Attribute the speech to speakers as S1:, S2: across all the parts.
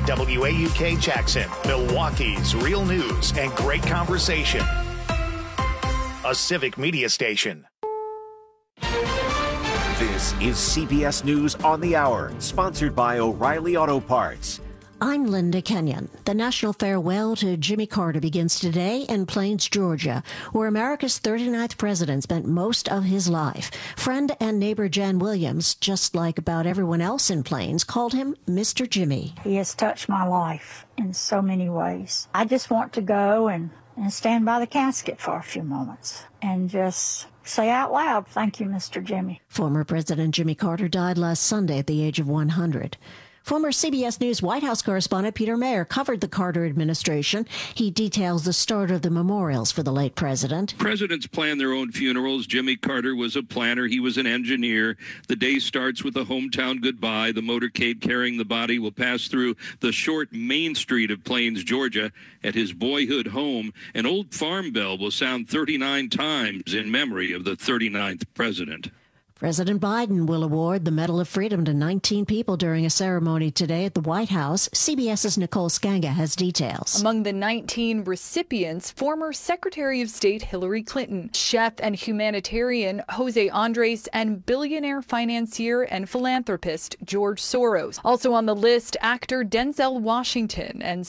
S1: WAUK Jackson, Milwaukee's real news and great conversation. A Civic Media station.
S2: This is CBS News on the Hour, sponsored by O'Reilly Auto Parts.
S3: I'm Linda Kenyon. The national farewell to Jimmy Carter begins today in Plains, Georgia, where America's 39th president spent most of his life. Friend and neighbor Jan Williams, just like about everyone else in Plains, called him Mr. Jimmy.
S4: He has touched my life in so many ways. I just want to go and stand by the casket for a few moments and just say out loud, thank you, Mr. Jimmy.
S3: Former President Jimmy Carter died last Sunday at the age of 100. Former CBS News White House correspondent Peter Mayer covered the Carter administration. He details the start of the memorials for the late president.
S5: Presidents plan their own funerals. Jimmy Carter was a planner. He was an engineer. The day starts with a hometown goodbye. The motorcade carrying the body will pass through the short main street of Plains, Georgia. At his boyhood home, an old farm bell will sound 39 times in memory of the 39th president.
S3: President Biden will award the Medal of Freedom to 19 people during a ceremony today at the White House. CBS's Nicole Skanga has details.
S6: Among the 19 recipients, former Secretary of State Hillary Clinton, chef and humanitarian Jose Andres, and billionaire financier and philanthropist George Soros. Also on the list, actor Denzel Washington and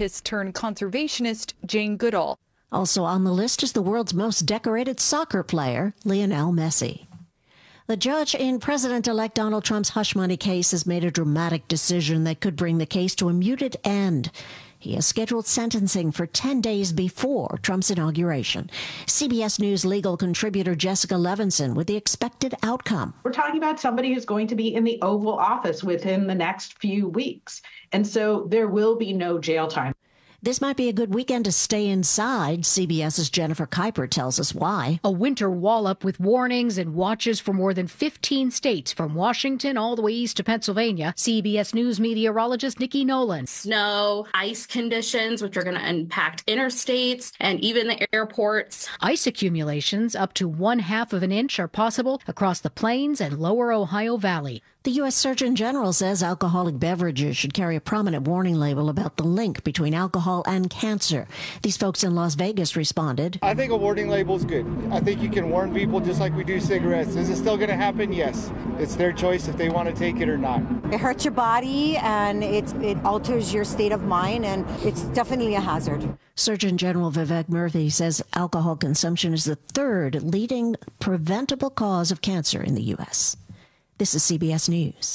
S6: scientist-turned-conservationist Jane Goodall.
S3: Also on the list is the world's most decorated soccer player, Lionel Messi. The judge in President-elect Donald Trump's hush money case has made a dramatic decision that could bring the case to a muted end. He has scheduled sentencing for 10 days before Trump's inauguration. CBS News legal contributor Jessica Levinson with the expected outcome.
S7: We're talking about somebody who's going to be in the Oval Office within the next few weeks. And so there will be no jail time.
S3: This might be a good weekend to stay inside. CBS's Jennifer Kuiper tells us why.
S8: A winter wallop with warnings and watches for more than 15 states, from Washington all the way east to Pennsylvania. CBS News meteorologist Nikki Nolan.
S9: Snow, ice conditions, which are going to impact interstates and even the airports.
S8: Ice accumulations up to 1/2 of an inch are possible across the Plains and lower Ohio Valley.
S3: The U.S. Surgeon General says alcoholic beverages should carry a prominent warning label about the link between alcohol and cancer. These folks in Las Vegas responded.
S10: I think a warning label is good. I think you can warn people just like we do cigarettes. Is it still going to happen? Yes. It's their choice if they want to take it or not.
S11: It hurts your body and it alters your state of mind, and it's definitely a hazard.
S3: Surgeon General Vivek Murthy says alcohol consumption is the third leading preventable cause of cancer in the U.S. This is CBS News.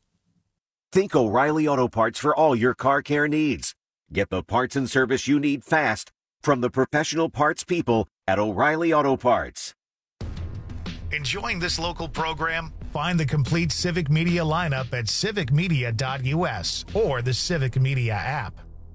S2: Think O'Reilly Auto Parts for all your car care needs. Get the parts and service you need fast from the professional parts people at O'Reilly Auto Parts.
S1: Enjoying this local program? Find the complete Civic Media lineup at civicmedia.us or the Civic Media app.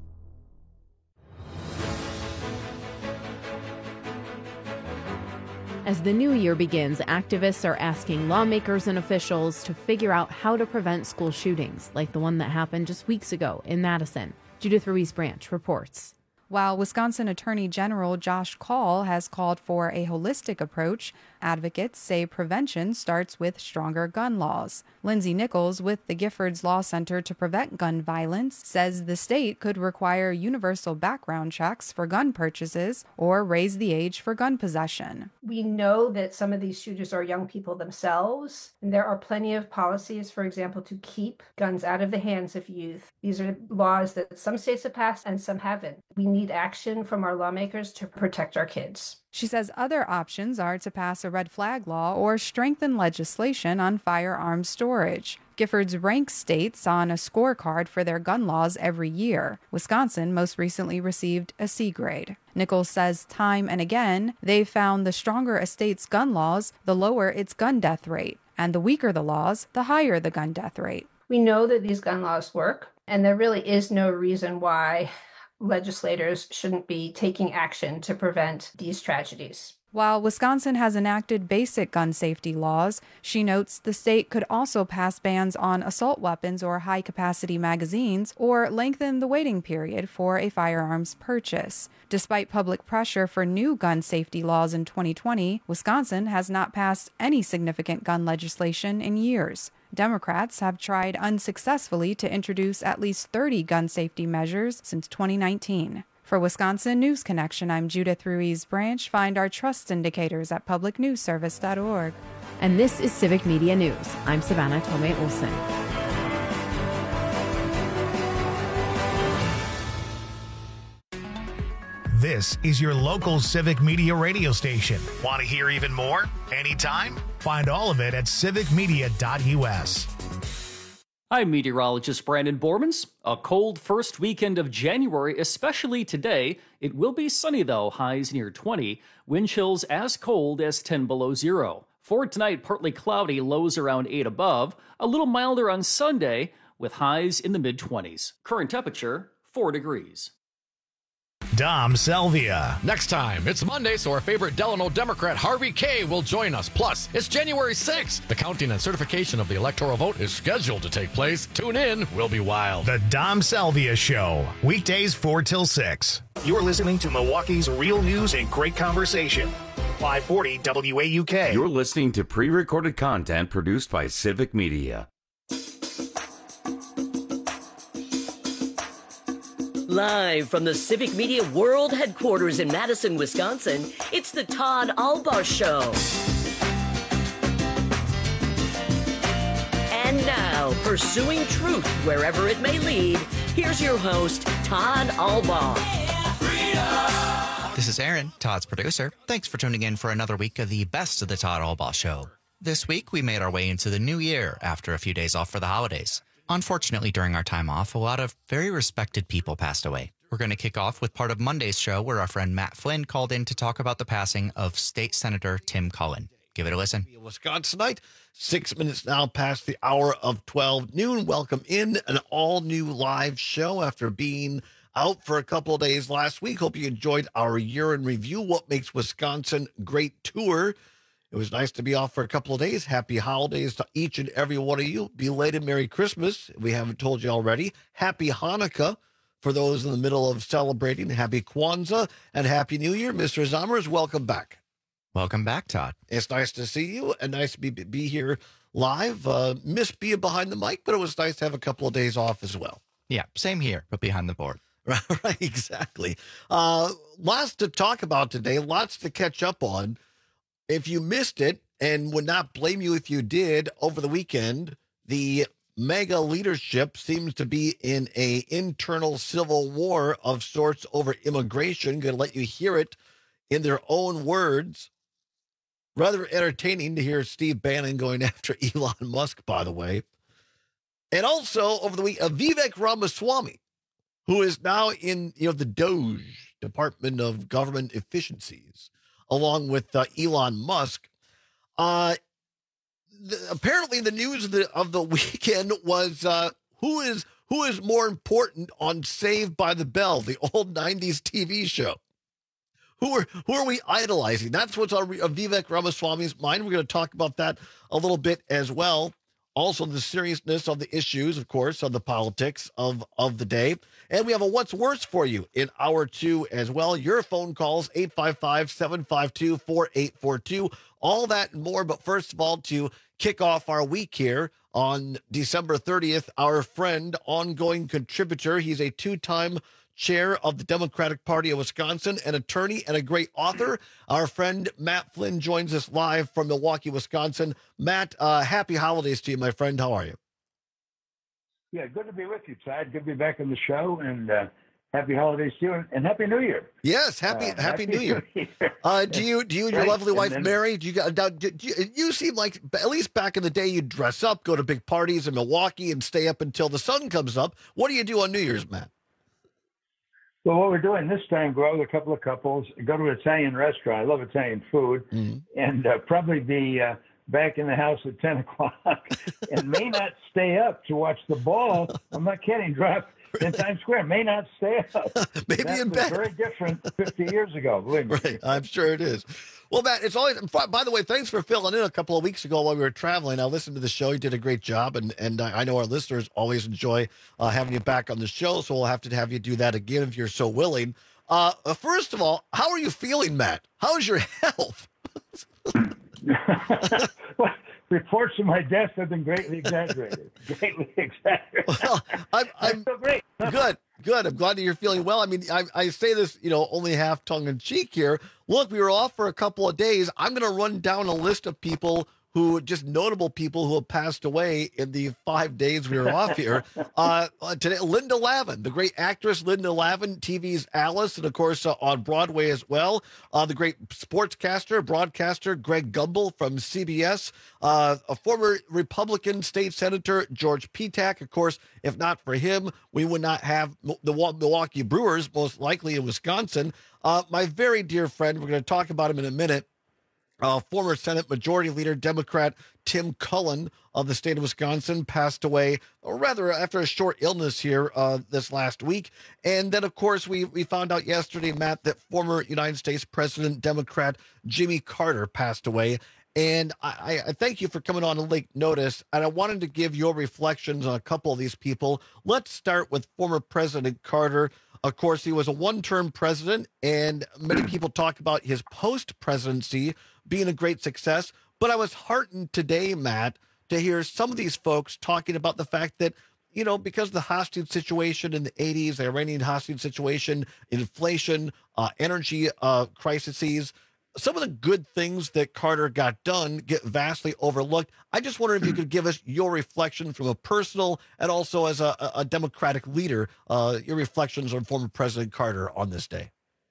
S12: As the new year begins, activists are asking lawmakers and officials to figure out how to prevent school shootings, like the one that happened just weeks ago in Madison. Judith Ruiz-Branch reports.
S13: While Wisconsin Attorney General Josh Kaul has called for a holistic approach, advocates say prevention starts with stronger gun laws. Lindsay Nichols with the Giffords Law Center to Prevent Gun Violence says the state could require universal background checks for gun purchases or raise the age for gun possession.
S14: We know that some of these shooters are young people themselves, and there are plenty of policies, for example, to keep guns out of the hands of youth. These are laws that some states have passed and some haven't. We need action from our lawmakers to protect our kids.
S13: She says other options are to pass a red flag law or strengthen legislation on firearms storage. Giffords ranks states on a scorecard for their gun laws every year. Wisconsin most recently received a C grade. Nichols says time and again, they've found the stronger a state's gun laws, the lower its gun death rate. And the weaker the laws, the higher the gun death rate.
S14: We know that these gun laws work, and there really is no reason why legislators shouldn't be taking action to prevent these tragedies.
S13: While Wisconsin has enacted basic gun safety laws, she notes the state could also pass bans on assault weapons or high-capacity magazines or lengthen the waiting period for a firearms purchase. Despite public pressure for new gun safety laws in 2020, Wisconsin has not passed any significant gun legislation in years. Democrats have tried unsuccessfully to introduce at least 30 gun safety measures since 2019. For Wisconsin News Connection, I'm Judith Ruiz Branch. Find our trust indicators at publicnewsservice.org.
S12: And this is Civic Media News. I'm Savannah Tomei Olson.
S1: This is your local Civic Media radio station. Want to hear even more? Anytime? Find all of it at civicmedia.us.
S15: I'm meteorologist Brandon Bormans. A cold first weekend of January, especially today. It will be sunny though, highs near 20. Wind chills as cold as 10 below zero. For tonight, partly cloudy, lows around 8 above. A little milder on Sunday with highs in the mid-20s. Current temperature, 4 degrees.
S1: Dom Salvia.
S16: Next time, it's Monday, so our favorite Delano Democrat Harvey Kaye will join us. Plus, it's January 6th. The counting and certification of the electoral vote is scheduled to take place. Tune in. We'll be wild.
S1: The Dom Salvia Show. Weekdays 4 till 6. You're listening to Milwaukee's real news and great conversation. 540 WAUK.
S17: You're listening to pre-recorded content produced by Civic Media.
S18: Live from the Civic Media World Headquarters in Madison, Wisconsin, it's the Todd Albaugh Show. And now, pursuing truth wherever it may lead, here's your host, Todd Albaugh.
S19: This is Aaron, Todd's producer. Thanks for tuning in for another week of the best of the Todd Albaugh Show. This week, we made our way into the new year after a few days off for the holidays. Unfortunately, during our time off, a lot of very respected people passed away. We're going to kick off with part of Monday's show where our friend Matt Flynn called in to talk about the passing of State Senator Tim Cullen. Give it a listen.
S20: Wisconsinite, 6 minutes now past the hour of 12 noon. Welcome in an all-new live show after being out for a couple of days last week. Hope you enjoyed our year in review, What Makes Wisconsin Great tour. It was nice to be off for a couple of days. Happy holidays to each and every one of you. Belated Merry Christmas. We haven't told you already. Happy Hanukkah for those in the middle of celebrating. Happy Kwanzaa and Happy New Year. Mr. Zommers, welcome back.
S19: Welcome back, Todd.
S20: It's nice to see you and nice to be here live. Missed being behind the mic, but it was nice to have a couple of days off as well.
S19: Yeah, same here, but behind the board.
S20: Right, exactly. Lots to talk about today. Lots to catch up on. If you missed it, and would not blame you if you did, over the weekend, the MAGA leadership seems to be in an internal civil war of sorts over immigration. Going to let you hear it in their own words. Rather entertaining to hear Steve Bannon going after Elon Musk, by the way. And also, over the week, Vivek Ramaswamy, who is now in the DOGE, Department of Government Efficiencies, along with Elon Musk. Apparently, the news of the weekend was who is more important on Saved by the Bell, the old 90s TV show. Who are we idolizing? That's what's on Vivek Ramaswamy's mind. We're going to talk about that a little bit as well. Also, the seriousness of the issues, of course, of the politics of the day. And we have a What's Worse for you in hour 2 as well. Your phone calls, 855-752-4842. All that and more. But first of all, to kick off our week here on December 30th, our friend, ongoing contributor, he's a 2-time chair of the Democratic Party of Wisconsin, an attorney and a great author. Our friend Matt Flynn joins us live from Milwaukee, Wisconsin. Matt, happy holidays to you, my friend. How are you?
S21: Yeah, good to be with you, Todd. Good to be back on the show, and happy holidays to you, and Happy New Year.
S20: Yes, happy New Year. Do you and your lovely wife Mary? You seem like, at least back in the day, you'd dress up, go to big parties in Milwaukee, and stay up until the sun comes up. What do you do on New Year's, Matt?
S21: Well, what we're doing this time, go out with a couple of couples, go to an Italian restaurant. I love Italian food, and probably be back in the house at 10 o'clock and may not stay up to watch the ball. I'm not kidding. Drop in Times Square. May not stay up.
S20: Maybe
S21: that
S20: in
S21: was
S20: bed.
S21: Very different 50 years ago. Believe me.
S20: Right. I'm sure it is. Well, Matt, it's always, by the way, thanks for filling in a couple of weeks ago while we were traveling. I listened to the show. You did a great job, and I know our listeners always enjoy having you back on the show, so we'll have to have you do that again if you're so willing. First of all, how are you feeling, Matt? How's your health?
S21: reports of my death have been greatly exaggerated. Greatly exaggerated.
S20: Well, I'm
S21: so great.
S20: Good. I'm glad that you're feeling well. I mean, I say this, only half tongue in cheek here. Look, we were off for a couple of days. I'm going to run down a list of people just notable people who have passed away in the 5 days we were off here. Today, Linda Lavin, the great actress Linda Lavin, TV's Alice, and of course on Broadway as well. The great sportscaster, broadcaster Greg Gumbel from CBS. A former Republican state senator George Petak. Of course, if not for him, we would not have the Milwaukee Brewers, most likely in Wisconsin. My very dear friend, we're going to talk about him in a minute. Former Senate Majority Leader, Democrat Tim Cullen of the state of Wisconsin, passed away, or rather after a short illness here this last week. And then, of course, we found out yesterday, Matt, that former United States President, Democrat Jimmy Carter passed away. And I thank you for coming on to Lake Notice, and I wanted to give your reflections on a couple of these people. Let's start with former President Carter. Of course, he was a one-term president, and many people talk about his post-presidency being a great success. But I was heartened today, Matt, to hear some of these folks talking about the fact that, because of the hostage situation in the 80s, the Iranian hostage situation, inflation, energy crises, some of the good things that Carter got done get vastly overlooked. I just wonder if you could give us your reflection from a personal and also as a Democratic leader, your reflections on former President Carter on this day.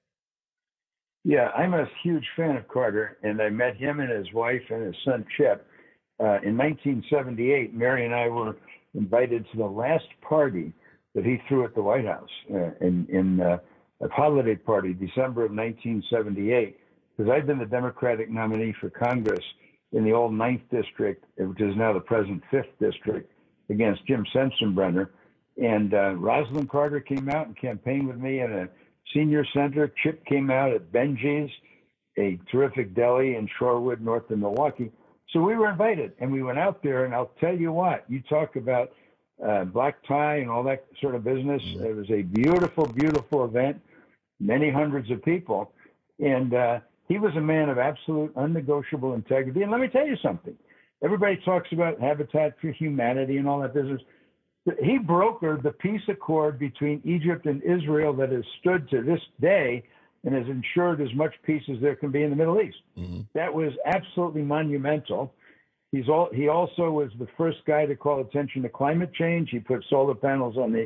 S21: Yeah, I'm a huge fan of Carter, and I met him and his wife and his son Chip. In 1978, Mary and I were invited to the last party that he threw at the White House in a holiday party, December of 1978, because I'd been the Democratic nominee for Congress in the old 9th District, which is now the present 5th District, against Jim Sensenbrenner. And Rosalind Carter came out and campaigned with me at a senior center. Chip came out at Benji's, a terrific deli in Shorewood, north of Milwaukee. So we were invited, and we went out there, and I'll tell you what, you talk about black tie and all that sort of business. It was a beautiful, beautiful event, many hundreds of people. And he was a man of absolute unnegotiable integrity. And let me tell you something. Everybody talks about Habitat for Humanity and all that business. He brokered the peace accord between Egypt and Israel that has stood to this day and has ensured as much peace as there can be in the Middle East. Mm-hmm. That was absolutely monumental. He also was the first guy to call attention to climate change. He put solar panels on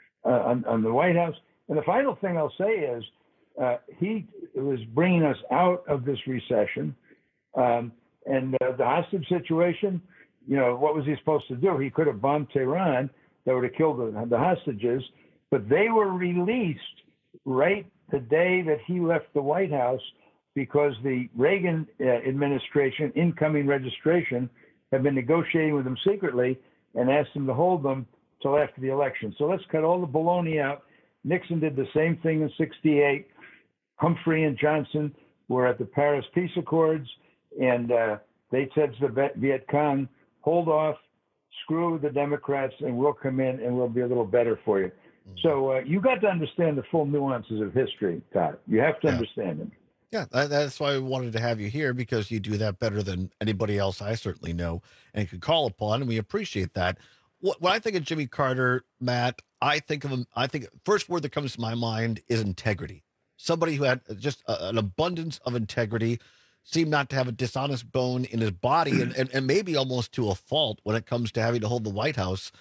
S21: the White House. And the final thing I'll say is he was bringing us out of this recession. And the hostage situation, what was he supposed to do? He could have bombed Tehran. That would have killed the hostages, but they were released right the day that he left the White House because the Reagan administration, incoming registration, had been negotiating with them secretly and asked them to hold them till after the election. So let's cut all the baloney out. Nixon did the same thing in '68. Humphrey and Johnson were at the Paris Peace Accords, and they said to the Viet Cong, hold off, screw the Democrats, and we'll come in and we'll be a little better for you. Mm-hmm. So you got to understand the full nuances of history, Todd. You have to understand them.
S20: Yeah, that's why I wanted to have you here, because you do that better than anybody else I certainly know and can call upon, and we appreciate that. When I think of Jimmy Carter, Matt, I think of him, first word that comes to my mind is integrity. Somebody who had just an abundance of integrity, seemed not to have a dishonest bone in his body, and maybe almost to a fault when it comes to having to hold the White House.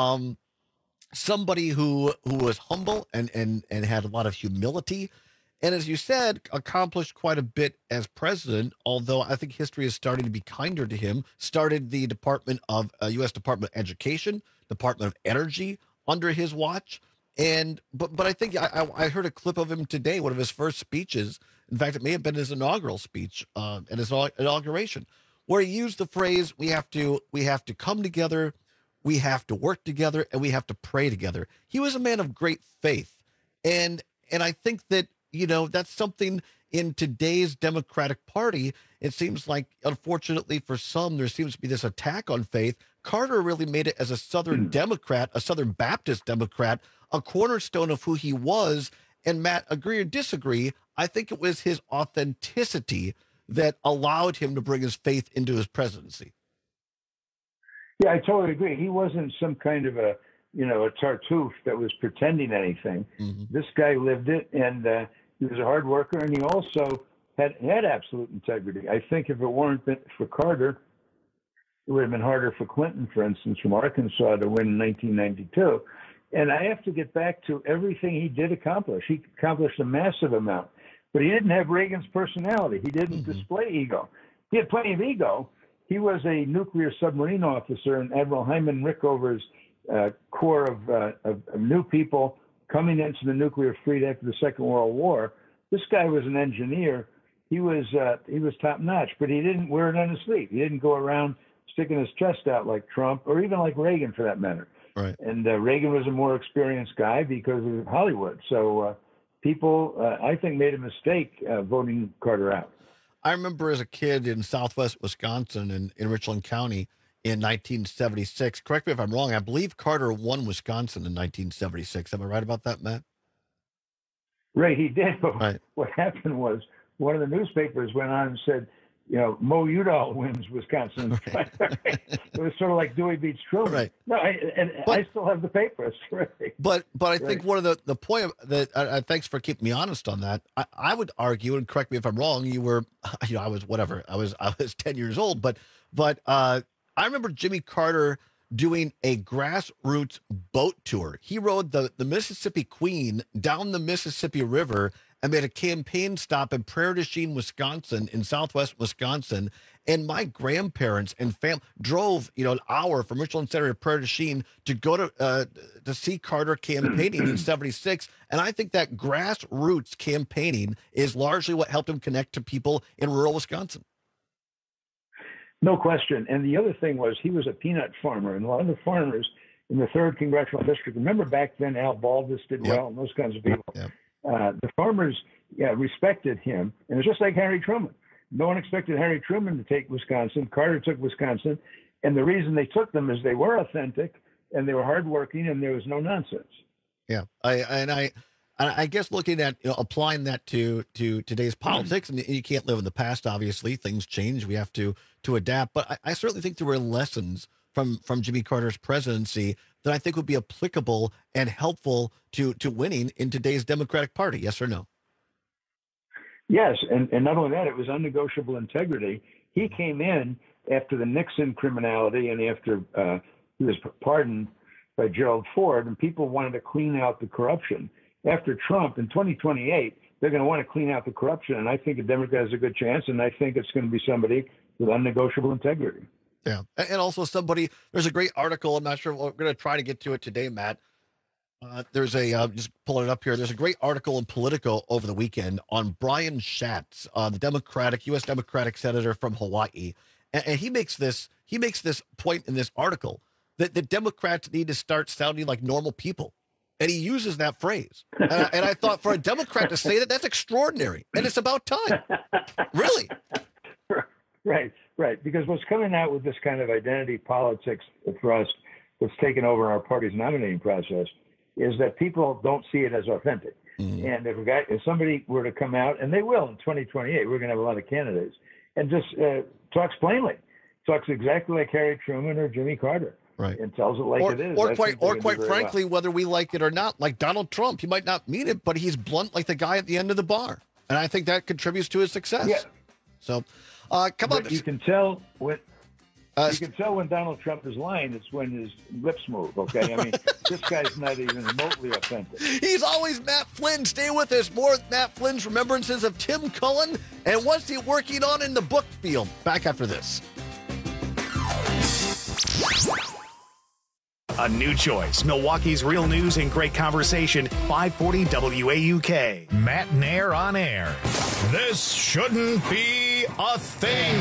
S20: Somebody who was humble and had a lot of humility. And as you said, accomplished quite a bit as president, although I think history is starting to be kinder to him. Started the Department of U.S. Department of Education, Department of Energy under his watch. But I think I heard a clip of him today, one of his first speeches. In fact, it may have been his inaugural speech at his inauguration, where he used the phrase, we have to come together, we have to work together, and we have to pray together. He was a man of great faith. And I think that, that's something in today's Democratic Party. It seems like, unfortunately for some, there seems to be this attack on faith. Carter really made it as a Southern Democrat, a Southern Baptist Democrat, a cornerstone of who he was. And Matt, agree or disagree, I think it was his authenticity that allowed him to bring his faith into his presidency.
S21: Yeah, I totally agree. He wasn't some kind of a Tartuffe that was pretending anything.
S20: Mm-hmm.
S21: This guy lived it, and he was a hard worker, and he also had absolute integrity. I think if it weren't for Carter, it would have been harder for Clinton, for instance, from Arkansas to win in 1992. And I have to get back to everything he did accomplish. He accomplished a massive amount, but he didn't have Reagan's personality. He didn't display ego. He had plenty of ego. He was a nuclear submarine officer in Admiral Hyman Rickover's corps of new people coming into the nuclear fleet after the Second World War. This guy was an engineer. He was top notch, but he didn't wear it on his sleeve. He didn't go around sticking his chest out like Trump, or even like Reagan, for that matter.
S20: Right.
S21: And Reagan was a more experienced guy because of Hollywood. So people, I think, made a mistake voting Carter out.
S20: I remember as a kid in southwest Wisconsin in Richland County in 1976. Correct me if I'm wrong. I believe Carter won Wisconsin in 1976. Am I right about that, Matt?
S21: Right, he did. But what happened was one of the newspapers went on and said, Mo Udall wins Wisconsin. It was sort of like Dewey beats Truman.
S20: Right.
S21: No, I still have the paper. It's terrific.
S20: But I think one of the point that thanks for keeping me honest on that. I would argue, and correct me if I'm wrong. You were, I was whatever. I was 10 years old, but I remember Jimmy Carter doing a grassroots boat tour. He rode the Mississippi Queen down the Mississippi River and made a campaign stop in Prairie du Chien, Wisconsin, in southwest Wisconsin. And my grandparents and family drove, an hour from Richland Center to Prairie du Chien to go to see Carter campaigning in 76. And I think that grassroots campaigning is largely what helped him connect to people in rural Wisconsin.
S21: No question. And the other thing was he was a peanut farmer, and a lot of the farmers in the 3rd Congressional District, remember back then Al Baldus did well, and those kinds of people.
S20: Yep.
S21: The farmers respected him, and it's just like Harry Truman. No one expected Harry Truman to take Wisconsin. Carter took Wisconsin, and the reason they took them is they were authentic, and they were hardworking, and there was no nonsense.
S20: Yeah, I guess looking at applying that to today's politics, and you can't live in the past. Obviously, things change. We have to adapt. But I certainly think there were lessons from Jimmy Carter's presidency that I think would be applicable and helpful to winning in today's Democratic Party. Yes or no?
S21: Yes, and not only that, it was unnegotiable integrity. He came in after the Nixon criminality and after he was pardoned by Gerald Ford, and people wanted to clean out the corruption. After Trump, in 2028, they're going to want to clean out the corruption, and I think a Democrat has a good chance, and I think it's going to be somebody with unnegotiable integrity.
S20: Yeah, and also somebody, there's a great article, I'm not sure, we're going to try to get to it today, Matt. There's just pulling it up here. There's a great article in Politico over the weekend on Brian Schatz, the U.S. Democratic senator from Hawaii. And he makes this point in this article that the Democrats need to start sounding like normal people. And he uses that phrase. And I thought for a Democrat to say that, that's extraordinary. And it's about time. Really?
S21: Right. Because what's coming out with this kind of identity politics thrust that's taken over our party's nominating process is that people don't see it as authentic. Mm-hmm. And if somebody were to come out, and they will in 2028, we're going to have a lot of candidates, and just talks plainly, talks exactly like Harry Truman or Jimmy Carter.
S20: Right.
S21: And tells it like it is.
S20: Or quite frankly, whether we like it or not, like Donald Trump, he might not mean it, but he's blunt like the guy at the end of the bar. And I think that contributes to his success.
S21: Yeah.
S20: So, come on.
S21: You can tell when Donald Trump is lying, it's when his lips move, okay? I mean, this guy's not even remotely authentic.
S20: He's always Matt Flynn. Stay with us. More Matt Flynn's remembrances of Tim Cullen and what's he working on in the book field. Back after this.
S1: A new choice. Milwaukee's real news and great conversation. 540 WAUK. Matt Nair on air. This shouldn't be a thing.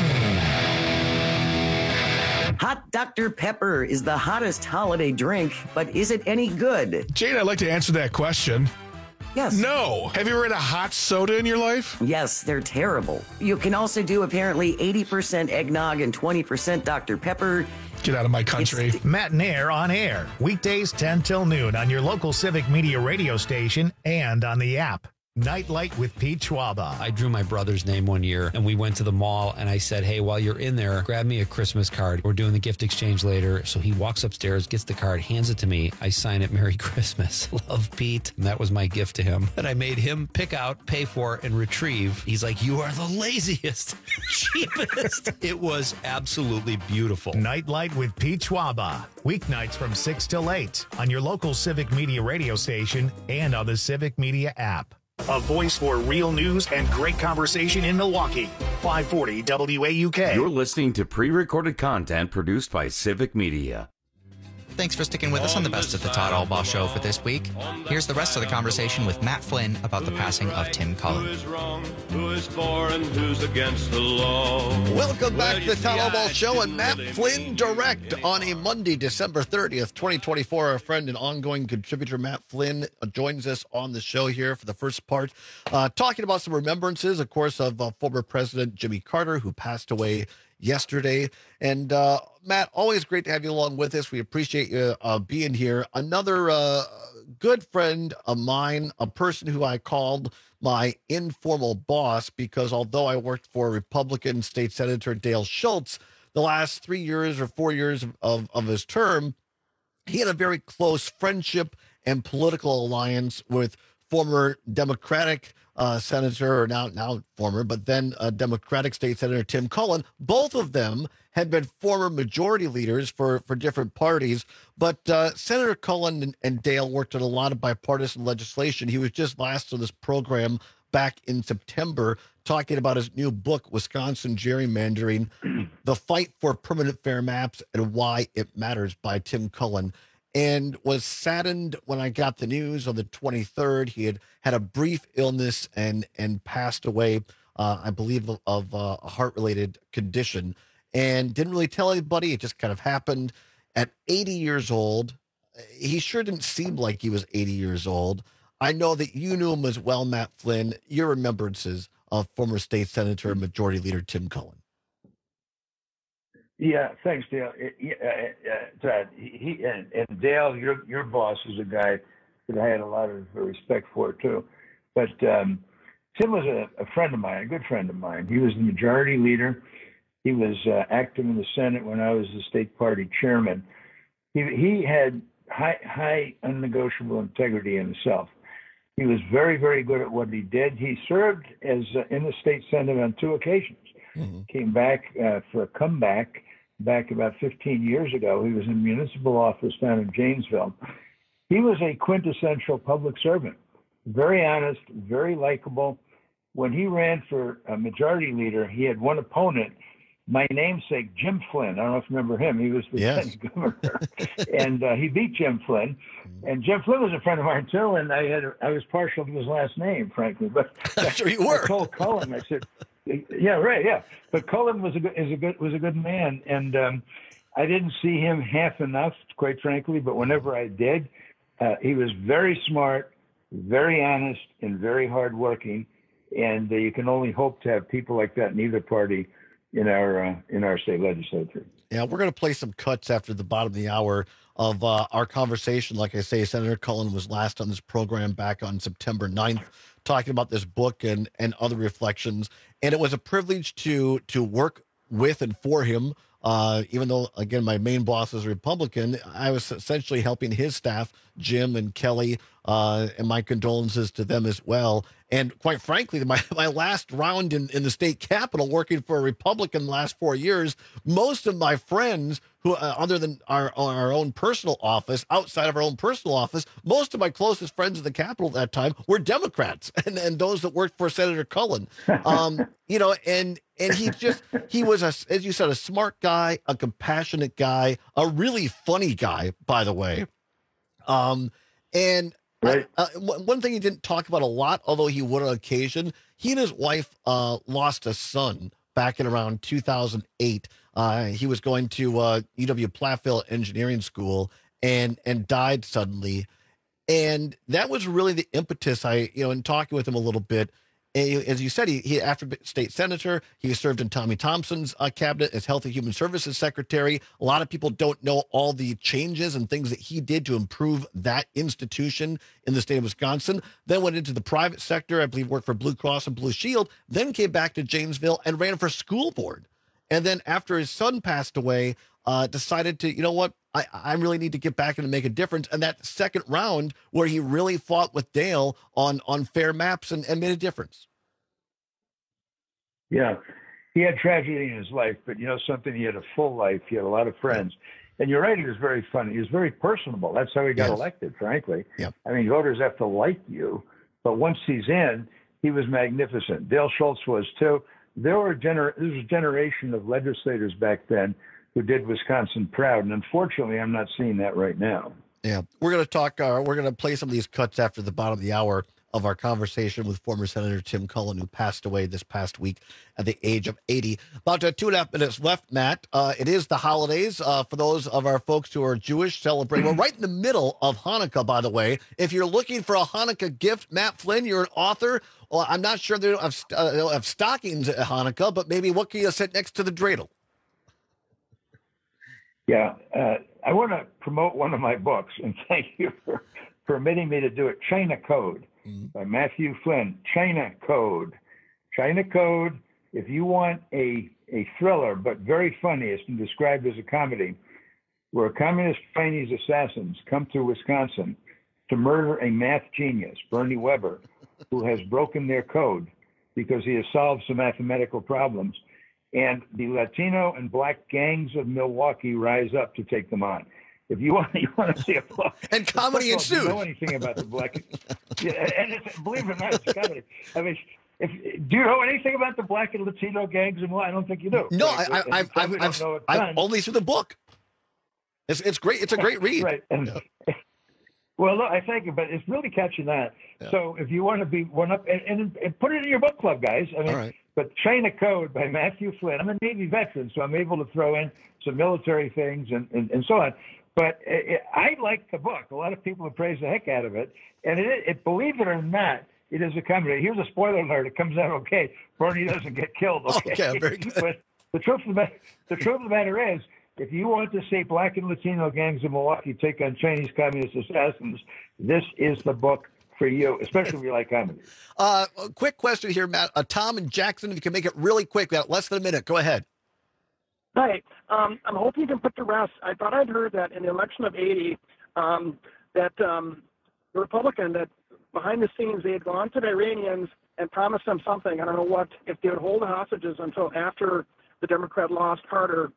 S4: Hot Dr. Pepper is the hottest holiday drink, but is it any good?
S22: Jane, I'd like to answer that question.
S4: Yes.
S22: No. Have you ever had a hot soda in your life?
S4: Yes, they're terrible. You can also do apparently 80% eggnog and 20% Dr. Pepper.
S22: Get out of my country.
S1: Matt Nair on air. Weekdays 10 till noon on your local Civic Media radio station and on the app. Nightlight with Pete Schwaba.
S5: I drew my brother's name one year, and we went to the mall, and I said, hey, while you're in there, grab me a Christmas card. We're doing the gift exchange later. So he walks upstairs, gets the card, hands it to me. I sign it, Merry Christmas. Love, Pete. And that was my gift to him. And I made him pick out, pay for, and retrieve. He's like, you are the laziest, cheapest. It was absolutely beautiful.
S1: Nightlight with Pete Schwaba. Weeknights from 6 till 8 on your local Civic Media radio station and on the Civic Media app. A voice for real news and great conversation in Milwaukee. 540 WAUK.
S17: You're listening to pre-recorded content produced by Civic Media.
S19: Thanks for sticking with us on the Best of the Todd Albaugh Show for this week. Here's the rest of the conversation with Matt Flynn about the passing of Tim Cullen.
S6: Who is wrong, who is for, and who's against the law?
S20: Welcome back to the Todd Albaugh Show and Matt Flynn Direct on a Monday, December 30th, 2024. Our friend and ongoing contributor Matt Flynn joins us on the show here for the first part, talking about some remembrances, of course, of former President Jimmy Carter, who passed away yesterday. And Matt, always great to have you along with us. We appreciate you being here. Another good friend of mine, a person who I called my informal boss, because although I worked for Republican State Senator Dale Schultz the last 3 years or 4 years of his term, he had a very close friendship and political alliance with former Democratic Senator, or now former, but then Democratic State Senator Tim Cullen. Both of them had been former majority leaders for different parties, but Senator Cullen and Dale worked on a lot of bipartisan legislation. He was just last on this program back in September talking about his new book, Wisconsin Gerrymandering, The Fight for Permanent Fair Maps and Why It Matters by Tim Cullen. And was saddened when I got the news on the 23rd. He had a brief illness and passed away, I believe, of a heart-related condition, and didn't really tell anybody. It just kind of happened at 80 years old. He sure didn't seem like he was 80 years old. I know that you knew him as well, Matt Flynn. Your remembrances of former state senator and majority leader Tim Cullen.
S21: Yeah, thanks, Dale. Todd, he and Dale, your boss, is a guy that I had a lot of respect for too. But Tim was a friend of mine, a good friend of mine. He was the majority leader. He was active in the Senate when I was the state party chairman. He had high unnegotiable integrity in himself. He was very, very good at what he did. He served as in the state Senate on 2 occasions. Mm-hmm. Came back for a comeback back about 15 years ago. He was in municipal office down in Janesville. He was a quintessential public servant, very honest, very likable. When he ran for a majority leader, he had one opponent, my namesake, Jim Flynn. I don't know if you remember him. He was the lieutenant governor. And he beat Jim Flynn. And Jim Flynn was a friend of mine, too, and I was partial to his last name, frankly. But
S20: I'm sure you were.
S21: I told Cullen, I said, yeah, right, yeah. But Cullen was a good man, and I didn't see him half enough, quite frankly. But whenever I did, he was very smart, very honest, and very hardworking. And you can only hope to have people like that in either party in our state legislature.
S20: Yeah, we're going to play some cuts after the bottom of the hour of our conversation. Like I say, Senator Cullen was last on this program back on September 9th, talking about this book and other reflections. And it was a privilege to work with and for him. Even though, again, my main boss is a Republican, I was essentially helping his staff, Jim and Kelly, and my condolences to them as well. And quite frankly, my last round in the state capitol, working for a Republican the last 4 years, most of my friends who, other than our own personal office, outside of our own personal office, most of my closest friends in the Capitol at that time were Democrats and those that worked for Senator Cullen. And he was, as you said, a smart guy, a compassionate guy, a really funny guy, by the way. Right. One thing he didn't talk about a lot, although he would on occasion, he and his wife lost a son back in around 2008. He was going to UW Platteville Engineering School and died suddenly. And that was really the impetus. In talking with him a little bit, As you said, he after state senator, he served in Tommy Thompson's cabinet as Health and Human Services Secretary. A lot of people don't know all the changes and things that he did to improve that institution in the state of Wisconsin. Then went into the private sector, I believe worked for Blue Cross and Blue Shield, then came back to Janesville and ran for school board. And then after his son passed away, decided to, you know what, I really need to get back in and make a difference. And that second round where he really fought with Dale on fair maps and made a difference.
S21: Yeah, he had tragedy in his life, but you know something, he had a full life. He had a lot of friends. And you're right, he was very funny. He was very personable. That's how he got elected, frankly.
S20: Yep.
S21: I mean, voters have to like you, but once he's in, he was magnificent. Dale Schultz was too. There was a generation of legislators back then who did Wisconsin proud, and unfortunately, I'm not seeing that right now.
S20: Yeah, we're going to talk. We're going to play some of these cuts after the bottom of the hour of our conversation with former Senator Tim Cullen, who passed away this past week at the age of 80. About 2.5 minutes left, Matt. It is the holidays for those of our folks who are Jewish celebrating. We're right in the middle of Hanukkah, by the way. If you're looking for a Hanukkah gift, Matt Flynn, you're an author. Well, I'm not sure they don't have stockings at Hanukkah, but maybe what can you sit next to the dreidel?
S21: Yeah, I want to promote one of my books, and thank you for permitting me to do it. China Code by Matthew Flynn. China Code. China Code, if you want a thriller, but very funny, it's been described as a comedy, where communist Chinese assassins come to Wisconsin to murder a math genius, Bernie Weber, who has broken their code because he has solved some mathematical problems. And the Latino and black gangs of Milwaukee rise up to take them on. If you want to see a book,
S20: and comedy ensues.
S21: If you know anything about the black, and believe it or not, it's comedy. I mean, do you know anything about the black and Latino gangs? And I don't think you do.
S20: No,
S21: right?
S20: I've only through the book. It's great. It's a great read.
S21: Right. And, well, look, I thank you, but it's really catching that. Yeah. So if you want to be one up, and put it in your book club, guys. I mean, all right. But China Code by Matthew Flynn. I'm a Navy veteran, so I'm able to throw in some military things and so on. But I like the book. A lot of people have praised the heck out of it. And it believe it or not, it is a comedy. Here's a spoiler alert. It comes out okay. Bernie doesn't get killed. Okay,
S20: very good.
S21: But the truth of the matter is, if you want to see black and Latino gangs in Milwaukee take on Chinese communist assassins, this is the book for you, especially if you like comedy.
S20: A quick question here, Matt. Tom and Jackson, if you can make it really quick, we got less than a minute. Go ahead.
S7: Hi. I'm hoping you can put to rest. I thought I'd heard that in the election of 80, that the Republican, that behind the scenes, they had gone to the Iranians and promised them something. I don't know what, if they would hold the hostages until after the Democrat lost Carter.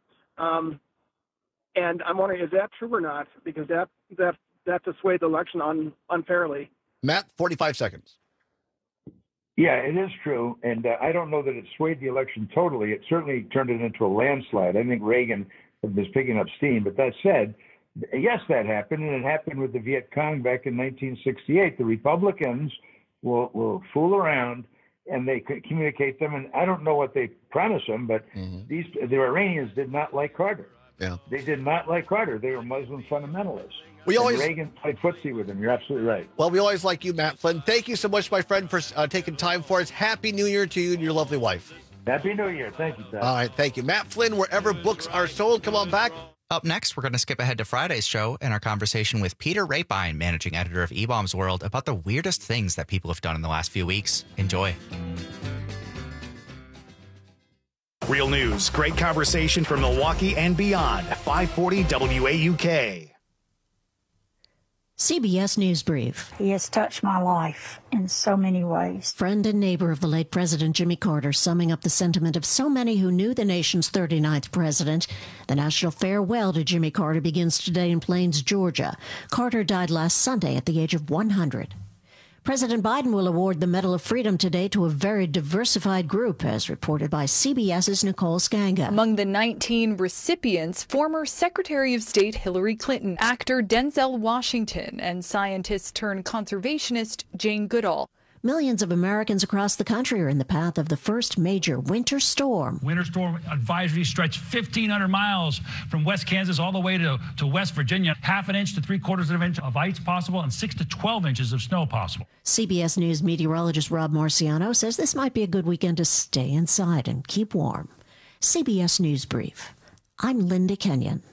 S7: And I'm wondering, is that true or not? Because that dissuaded the election unfairly.
S20: Matt, 45 seconds.
S21: Yeah, it is true. And I don't know that it swayed the election totally. It certainly turned it into a landslide. I think Reagan was picking up steam. But that said, yes, that happened. And it happened with the Viet Cong back in 1968. The Republicans will fool around and they communicate them. And I don't know what they promise them, but the Iranians did not like Carter.
S20: Yeah.
S21: They did not like Carter. They were Muslim fundamentalists. Reagan played footsie with him. You're absolutely right.
S20: Well, we always like you, Matt Flynn. Thank you so much, my friend, for taking time for us. Happy New Year to you and your lovely wife.
S21: Happy New Year. Thank you, Todd.
S20: All right, thank you. Matt Flynn, wherever books are sold. Come on back.
S19: Up next, we're going to skip ahead to Friday's show and our conversation with Peter Rapine, managing editor of E-Bombs World, about the weirdest things that people have done in the last few weeks. Enjoy.
S1: Real news, great conversation from Milwaukee and beyond. 540 WAUK.
S3: CBS News Brief.
S9: He has touched my life in so many ways.
S3: Friend and neighbor of the late President Jimmy Carter, summing up the sentiment of so many who knew the nation's 39th president. The national farewell to Jimmy Carter begins today in Plains, Georgia. Carter died last Sunday at the age of 100. President Biden will award the Medal of Freedom today to a very diversified group, as reported by CBS's Nicole Skanga.
S23: Among the 19 recipients, former Secretary of State Hillary Clinton, actor Denzel Washington, and scientist turned conservationist Jane Goodall.
S3: Millions of Americans across the country are in the path of the first major winter storm.
S8: Winter storm advisory stretch 1,500 miles from West Kansas all the way to West Virginia. 1/2 inch to 3/4 of an inch of ice possible and 6 to 12 inches of snow possible.
S3: CBS News meteorologist Rob Marciano says this might be a good weekend to stay inside and keep warm. CBS News Brief. I'm Linda Kenyon.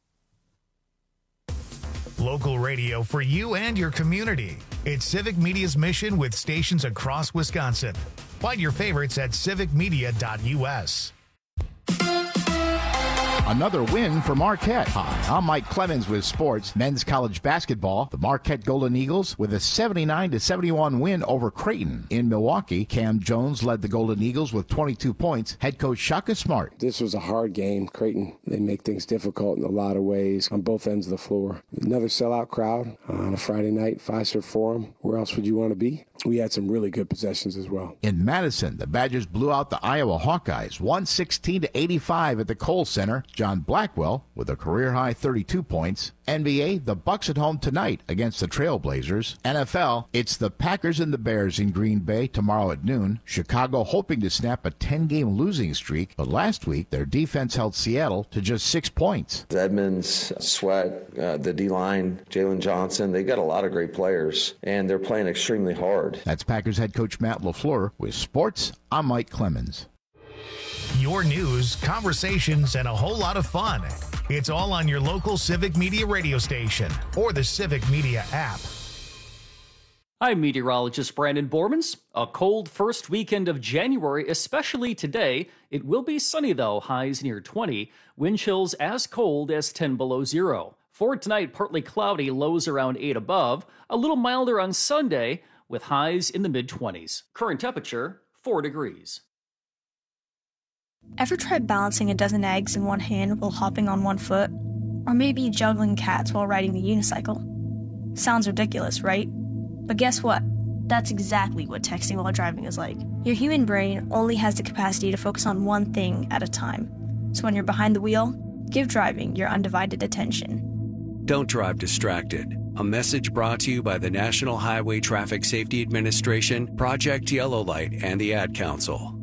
S1: Local radio for you and your community. It's Civic Media's mission with stations across Wisconsin. Find your favorites at civicmedia.us.
S10: Another win for Marquette. Hi, I'm Mike Clemens with sports. Men's college basketball. The Marquette Golden Eagles with a 79-71 win over Creighton. In Milwaukee, Cam Jones led the Golden Eagles with 22 points. Head coach Shaka Smart.
S11: This was a hard game. Creighton, they make things difficult in a lot of ways on both ends of the floor. Another sellout crowd on a Friday night, Fiserv Forum. Where else would you want to be? We had some really good possessions as well.
S10: In Madison, the Badgers blew out the Iowa Hawkeyes, 116-85 at the Kohl Center. John Blackwell with a career-high 32 points. NBA, the Bucks at home tonight against the Trailblazers. NFL, it's the Packers and the Bears in Green Bay tomorrow at noon. Chicago hoping to snap a 10-game losing streak, but last week their defense held Seattle to just 6 points.
S24: Edmonds, Sweat, the D-line, Jalen Johnson, they got a lot of great players, and they're playing extremely hard.
S10: That's Packers head coach Matt LaFleur. With sports, I'm Mike Clemens.
S1: Your news, conversations, and a whole lot of fun. It's all on your local Civic Media radio station or the Civic Media app.
S15: I'm meteorologist Brandon Bormans. A cold first weekend of January, especially today. It will be sunny, though, highs near 20. Wind chills as cold as 10 below zero. For tonight, partly cloudy, lows around 8 above. A little milder on Sunday, with highs in the mid-20s. Current temperature, 4 degrees.
S25: Ever tried balancing a dozen eggs in one hand while hopping on one foot? Or maybe juggling cats while riding the unicycle? Sounds ridiculous, right? But guess what? That's exactly what texting while driving is like. Your human brain only has the capacity to focus on one thing at a time. So when you're behind the wheel, give driving your undivided attention.
S26: Don't drive distracted. A message brought to you by the National Highway Traffic Safety Administration, Project Yellow Light, and the Ad Council.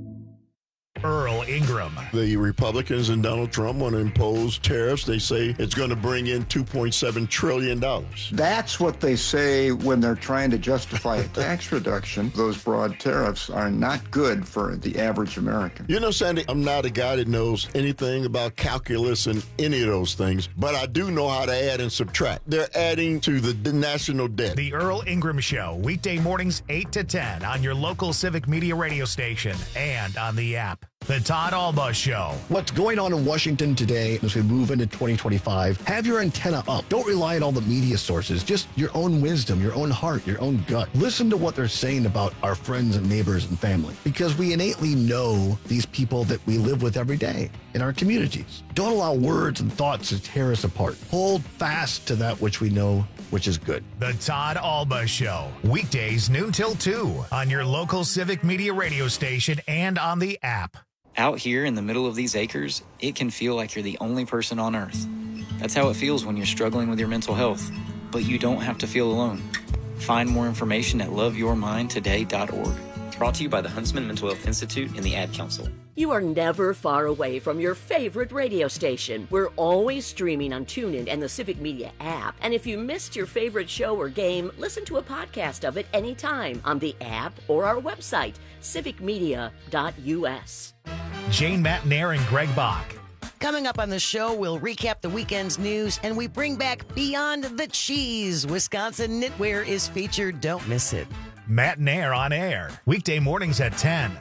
S1: Earl Ingram.
S27: The Republicans and Donald Trump want to impose tariffs. They say it's going to bring in $2.7 trillion.
S28: That's what they say when they're trying to justify a tax reduction. Those broad tariffs are not good for the average American.
S27: You know, Sandy, I'm not a guy that knows anything about calculus and any of those things, but I do know how to add and subtract. They're adding to the national debt.
S1: The Earl Ingram Show, weekday mornings 8 to 10 on your local Civic Media radio station and on the app. The Todd Alba Show.
S29: What's going on in Washington today as we move into 2025? Have your antenna up. Don't rely on all the media sources. Just your own wisdom, your own heart, your own gut. Listen to what they're saying about our friends and neighbors and family, because we innately know these people that we live with every day in our communities. Don't allow words and thoughts to tear us apart. Hold fast to that which we know, which is good.
S1: The Todd Alba Show. Weekdays noon till 2 on your local Civic Media radio station and on the app.
S30: Out here in the middle of these acres, it can feel like you're the only person on Earth. That's how it feels when you're struggling with your mental health. But you don't have to feel alone. Find more information at loveyourmindtoday.org. Brought to you by the Huntsman Mental Health Institute and the Ad Council.
S18: You are never far away from your favorite radio station. We're always streaming on TuneIn and the Civic Media app. And if you missed your favorite show or game, listen to a podcast of it anytime on the app or our website, civicmedia.us.
S1: Jane Matnair and Greg Bach.
S31: Coming up on the show, we'll recap the weekend's news and we bring back Beyond the Cheese. Wisconsin knitwear is featured. Don't miss it.
S1: Matnair on air, weekday mornings at 10.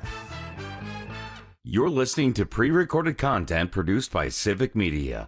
S17: You're listening to pre-recorded content produced by Civic Media.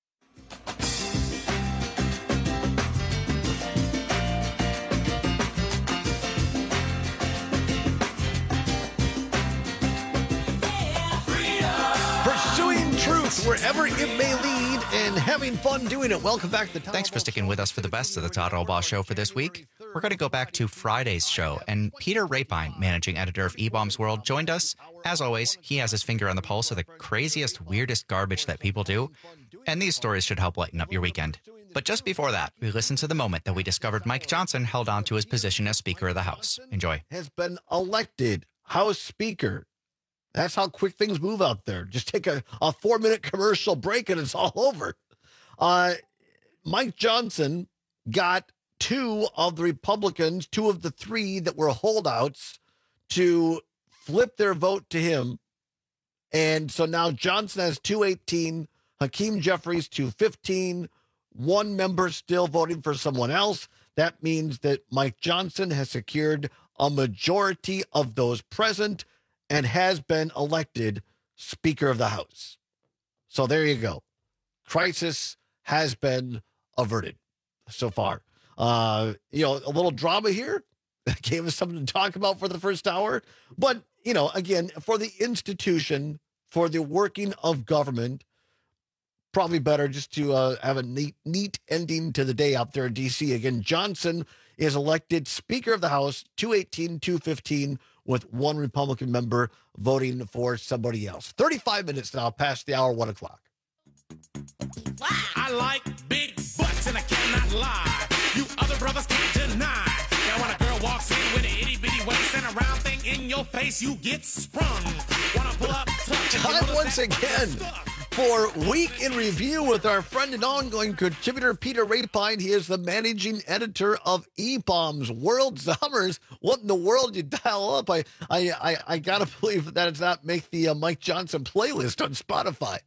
S20: Pursuing truth wherever it may lead and having fun doing it. Welcome back to the Todd
S19: Thanks for sticking with us for the best of the Todd Alba Show for this week. We're going to go back to Friday's show, and Peter Rapine, managing editor of E-Bombs World, joined us. As always, he has his finger on the pulse of the craziest, weirdest garbage that people do, and these stories should help lighten up your weekend. But just before that, we listened to the moment that we discovered Mike Johnson held on to his position as Speaker of the House. Enjoy.
S20: Has been elected House Speaker. That's how quick things move out there. Just take a 4-minute commercial break and it's all over. Mike Johnson got 2 of the Republicans, 2 of the 3 that were holdouts, to flip their vote to him. And so now Johnson has 218, Hakeem Jeffries 215, 1 member still voting for someone else. That means that Mike Johnson has secured a majority of those present and has been elected Speaker of the House. So there you go. Crisis has been averted so far. A little drama here. That gave us something to talk about for the first hour. But, again, for the institution, for the working of government, probably better just to have a neat ending to the day out there in D.C. Again, Johnson is elected Speaker of the House, 218-215, with 1 Republican member voting for somebody else. 35 minutes now past the hour, 1 o'clock.
S2: I like big butts and I cannot lie. You other brothers can't deny. Now when a girl walks in with an itty bitty waist and a round thing in your face, you get sprung. Wanna pull up tough?
S20: Time once again for Week in Review with our friend and ongoing contributor, Peter Rapine. He is the managing editor of EPOM's World Zommers. What in the world you dial up? I gotta believe that does not make the Mike Johnson playlist on Spotify.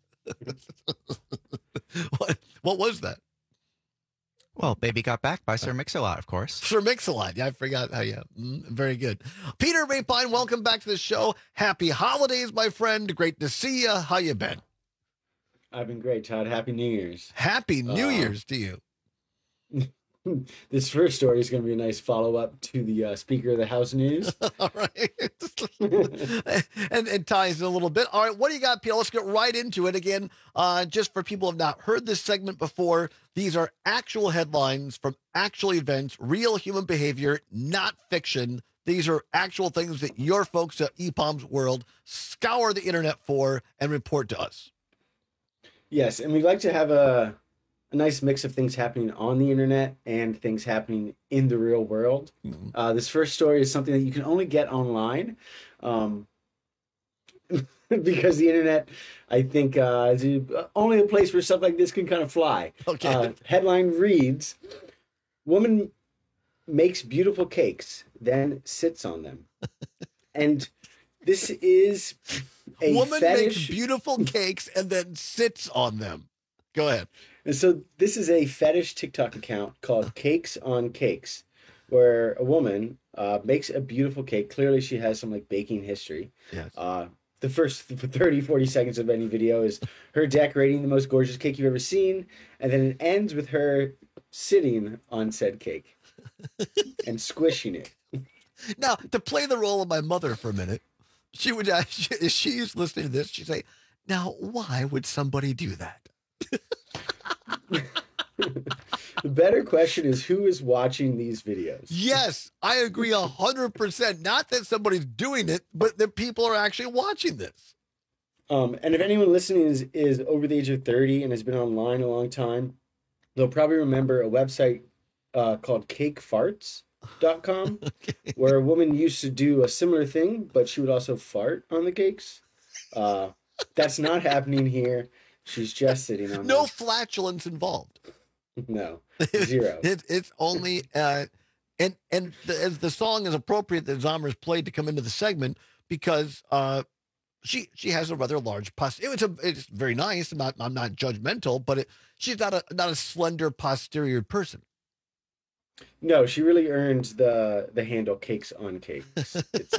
S20: What was that?
S19: Well, Baby Got Back by Sir Mix-a-Lot, of course.
S20: Sir Mix-a-Lot. Yeah, I forgot how very good. Peter Rapine, welcome back to the show. Happy holidays, my friend. Great to see you. How you been?
S4: I've been great, Todd. Happy New Year's.
S20: Happy New Year's to you.
S4: This first story is going to be a nice follow-up to the Speaker of the House news.
S20: All right. and it ties in a little bit. All right, what do you got, Peter? Let's get right into it again. Just for people who have not heard this segment before, these are actual headlines from actual events, real human behavior, not fiction. These are actual things that your folks at EPOM's World scour the internet for and report to us.
S4: Yes, and we'd like to have a nice mix of things happening on the internet and things happening in the real world. Mm-hmm. This first story is something that you can only get online because the internet, I think, is only a place where stuff like this can kind of fly.
S20: Okay.
S4: Headline reads, "Woman makes beautiful cakes, then sits on them." And this is a
S20: woman
S4: fetish.
S20: Makes beautiful cakes and then sits on them. Go ahead.
S4: And so this is a fetish TikTok account called Cakes on Cakes, where a woman makes a beautiful cake. Clearly she has some baking history.
S20: Yes.
S4: The first 30, 40 seconds of any video is her decorating the most gorgeous cake you've ever seen. And then it ends with her sitting on said cake and squishing it.
S20: Now, to play the role of my mother for a minute, she would, if she's listening to this, she'd say, now, why would somebody do that?
S4: The better question is, who is watching these videos?
S20: Yes, I agree 100%. Not that somebody's doing it, but that people are actually watching this.
S4: And if anyone listening is over the age of 30 and has been online a long time, they'll probably remember a website called cakefarts.com, okay, where a woman used to do a similar thing, but she would also fart on the cakes. That's not happening here. She's just sitting on
S20: no flatulence involved.
S4: No, zero.
S20: It's only as the song is appropriate that Zommers played to come into the segment because she has a rather large posterior. It's very nice. I'm not judgmental, but she's not a slender posterior person.
S4: No, she really earned the handle Cakes on Cakes.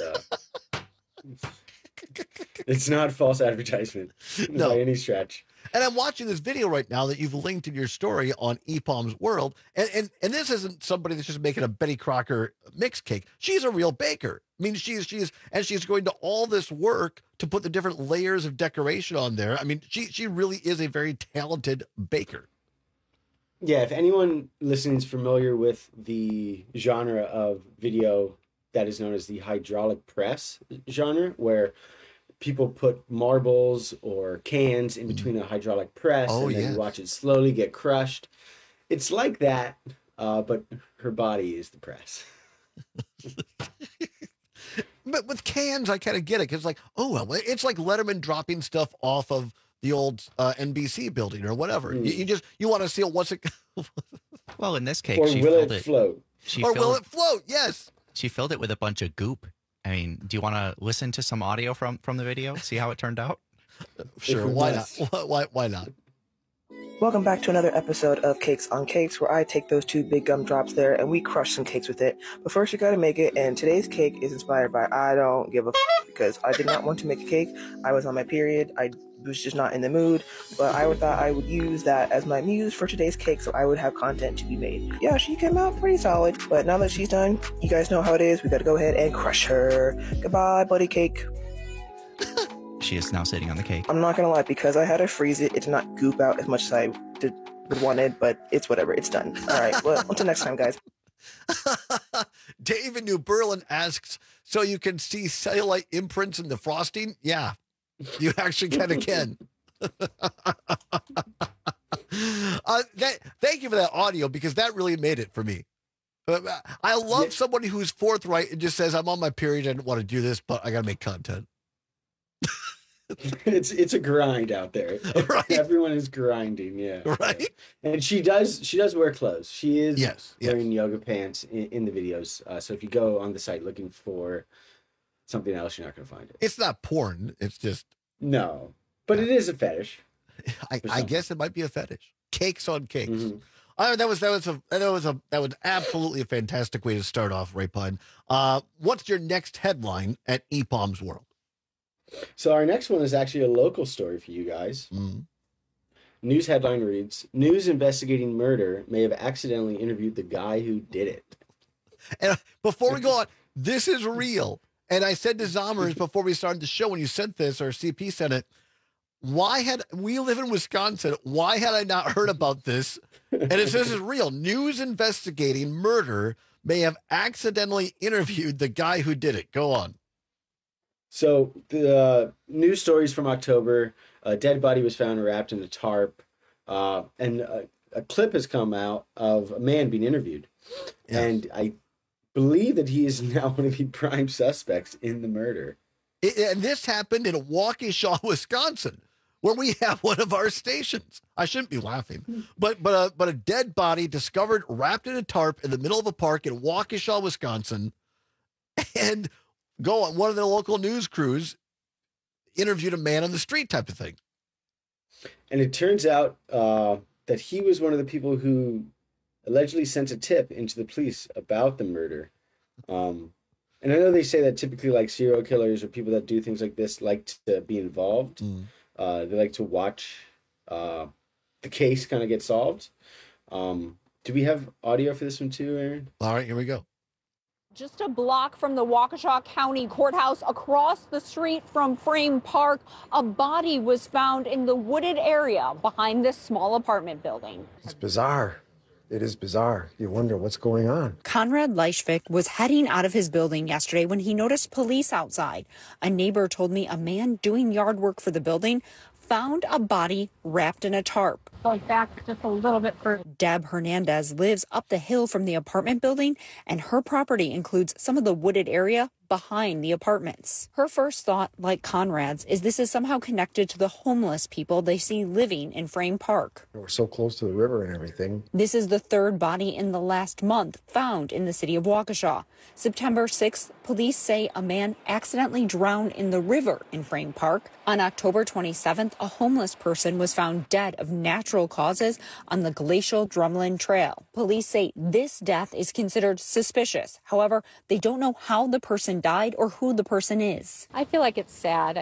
S4: It's not false advertisement by any stretch.
S20: And I'm watching this video right now that you've linked in your story on EPOM's World. And this isn't somebody that's just making a Betty Crocker mix cake. She's a real baker. I mean, she's going to all this work to put the different layers of decoration on there. I mean, she really is a very talented baker.
S4: Yeah, if anyone listening is familiar with the genre of video that is known as the hydraulic press genre, where people put marbles or cans in between a hydraulic press and then you watch it slowly get crushed. It's like that, but her body is the press.
S20: But with cans, I kind of get it because, like, oh well, it's like Letterman dropping stuff off of the old NBC building or whatever. You want to see what's it.
S19: Well, in this case,
S4: Or
S19: she
S4: will
S19: filled
S4: it float?
S20: Will it float? Yes.
S19: She filled it with a bunch of goop. I mean, do you want to listen to some audio from the video? See how it turned out?
S20: Sure. Why not? Why not?
S5: Welcome back to another episode of Cakes on Cakes, where I take those two big gumdrops there and we crush some cakes with it. But first, you gotta make it, and today's cake is inspired by I don't give a because I did not want to make a cake. I was on my period. I was just not in the mood, but I thought I would use that as my muse for today's cake, so I would have content to be made. Yeah, she came out pretty solid, but now that she's done, you guys know how it is. We gotta go ahead and crush her. Goodbye, buddy cake.
S19: She is now sitting on the cake.
S5: I'm not gonna lie, because I had to freeze it, it did not goop out as much as I would wanted, but it's whatever. It's done. All right, well, until next time, guys.
S20: Dave in New Berlin asks, so you can see cellulite imprints in the frosting? Yeah, you actually kind of can. Thank you for that audio, because that really made it for me. I love somebody who's forthright and just says, I'm on my period, I didn't want to do this, but I got to make content.
S4: It's a grind out there.
S20: Right.
S4: Everyone is grinding, yeah.
S20: Right.
S4: And she does wear clothes. She is
S20: yes.
S4: wearing yoga pants in the videos. So if you go on the site looking for something else, you're not going to find it.
S20: It's not porn. It's just
S4: no, but it is a fetish.
S20: I guess it might be a fetish. Cakes on cakes.
S4: Mm-hmm.
S20: That was absolutely a fantastic way to start off, Ray Pine. What's your next headline at EPOM's World?
S4: So our next one is actually a local story for you guys. News headline reads, News investigating murder may have accidentally interviewed the guy who did it.
S20: And before we go on, this is real. And I said to Zommers before we started the show, when you sent this, or CP sent it, we live in Wisconsin, why had I not heard about this? And it says it's real. News investigating murder may have accidentally interviewed the guy who did it. Go on.
S4: So the news stories from October, a dead body was found wrapped in a tarp, and a clip has come out of a man being interviewed. Yes. And I believe that he is now one of the prime suspects in the murder.
S20: And this happened in Waukesha, Wisconsin, where we have one of our stations. I shouldn't be laughing, but a dead body discovered wrapped in a tarp in the middle of a park in Waukesha, Wisconsin, and go on. One of the local news crews interviewed a man on the street type of thing.
S4: And it turns out that he was one of the people who allegedly sent a tip into the police about the murder. And I know they say that typically like serial killers or people that do things like this like to be involved. They like to watch the case kind of get solved. Do we have audio for this one too, Aaron?
S20: All right, here we go.
S6: Just a block from the Waukesha County Courthouse, across the street from Frame Park, a body was found in the wooded area behind this small apartment building.
S7: It's bizarre. It is bizarre. You wonder what's going on.
S9: Conrad Leischvik was heading out of his building yesterday when he noticed police outside. A neighbor told me a man doing yard work for the building found a body wrapped in a tarp.
S6: Going back just a little bit further.
S9: Deb Hernandez lives up the hill from the apartment building, and her property includes some of the wooded area behind the apartments. Her first thought, like Conrad's, is this is somehow connected to the homeless people they see living in Frame Park.
S7: We're so close to the river and everything.
S9: This is the third body in the last month found in the city of Waukesha. September 6th, police say a man accidentally drowned in the river in Frame Park. On October 27th, a homeless person was found dead of natural causes on the Glacial Drumlin Trail. Police say this death is considered suspicious. However, they don't know how the person died or who the person is.
S6: I feel like it's sad.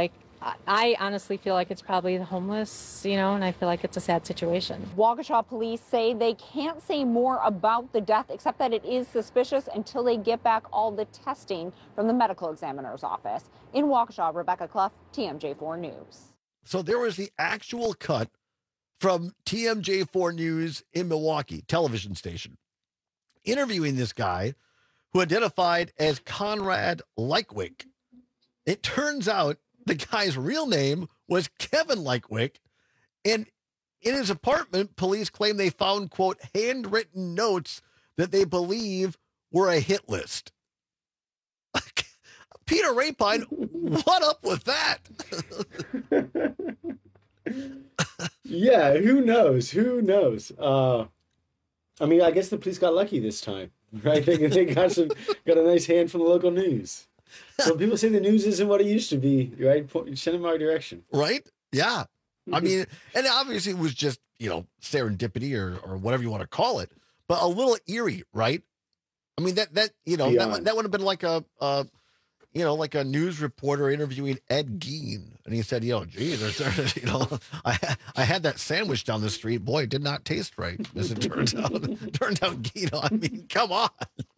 S6: I honestly feel like it's probably the homeless, and I feel like it's a sad situation. Waukesha police say they can't say more about the death except that it is suspicious until they get back all the testing from the medical examiner's office. In Waukesha, Rebecca Clough, TMJ4 News.
S20: So there was the actual cut from TMJ4 News in Milwaukee, television station, interviewing this guy who identified as Conrad Leischvik. It turns out the guy's real name was Kevin Leischvik, and in his apartment, police claim they found, quote, handwritten notes that they believe were a hit list. Peter Rapine, what up with that?
S4: Yeah, who knows? Who knows? I mean, I guess the police got lucky this time, right? They got a nice hand from the local news. So people say the news isn't what it used to be, right? Send them our direction.
S20: Right? Yeah. I mean, and obviously it was just, serendipity or whatever you want to call it, but a little eerie, right? I mean, that would have been like like a news reporter interviewing Ed Gein. And he said, geez, I had that sandwich down the street. Boy, it did not taste right, as it turns out. Gein, I mean, come on.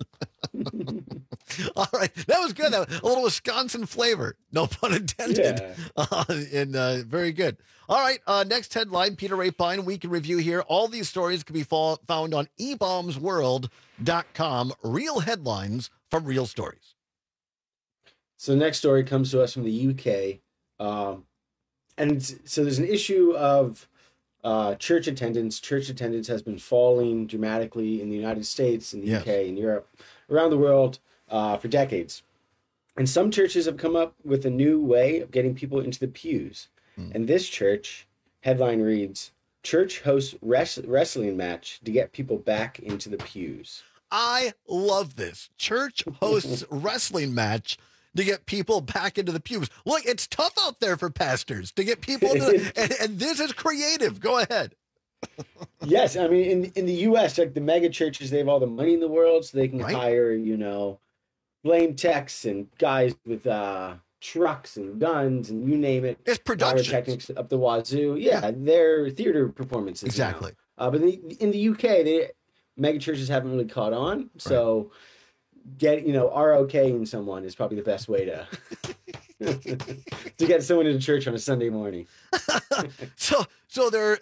S20: All right. That was good. That was a little Wisconsin flavor. No pun intended. Yeah. Very good. All right. Next headline, Peter Rapine, Week in Review here. All these stories can be found on eBombsWorld.com. Real headlines from real stories.
S4: So the next story comes to us from the UK. And so there's an issue of church attendance. Church attendance has been falling dramatically in the United States, in the UK, in Europe, around the world for decades. And some churches have come up with a new way of getting people into the pews. And this church, headline reads, Church hosts wrestling match to get people back into the pews.
S20: I love this. Church hosts wrestling match to get people back into the pews. Look, it's tough out there for pastors to get people into and this is creative. Go ahead.
S4: Yes, I mean, in the U.S., like the mega churches, they have all the money in the world, so they can hire, flame techs and guys with trucks and guns and you name it.
S20: It's production.
S4: Pyrotechnics up the wazoo. Yeah, they're theater performances.
S20: Exactly.
S4: But in the UK, mega churches haven't really caught on, so ROKing someone is probably the best way to get someone into church on a Sunday morning.
S20: So they're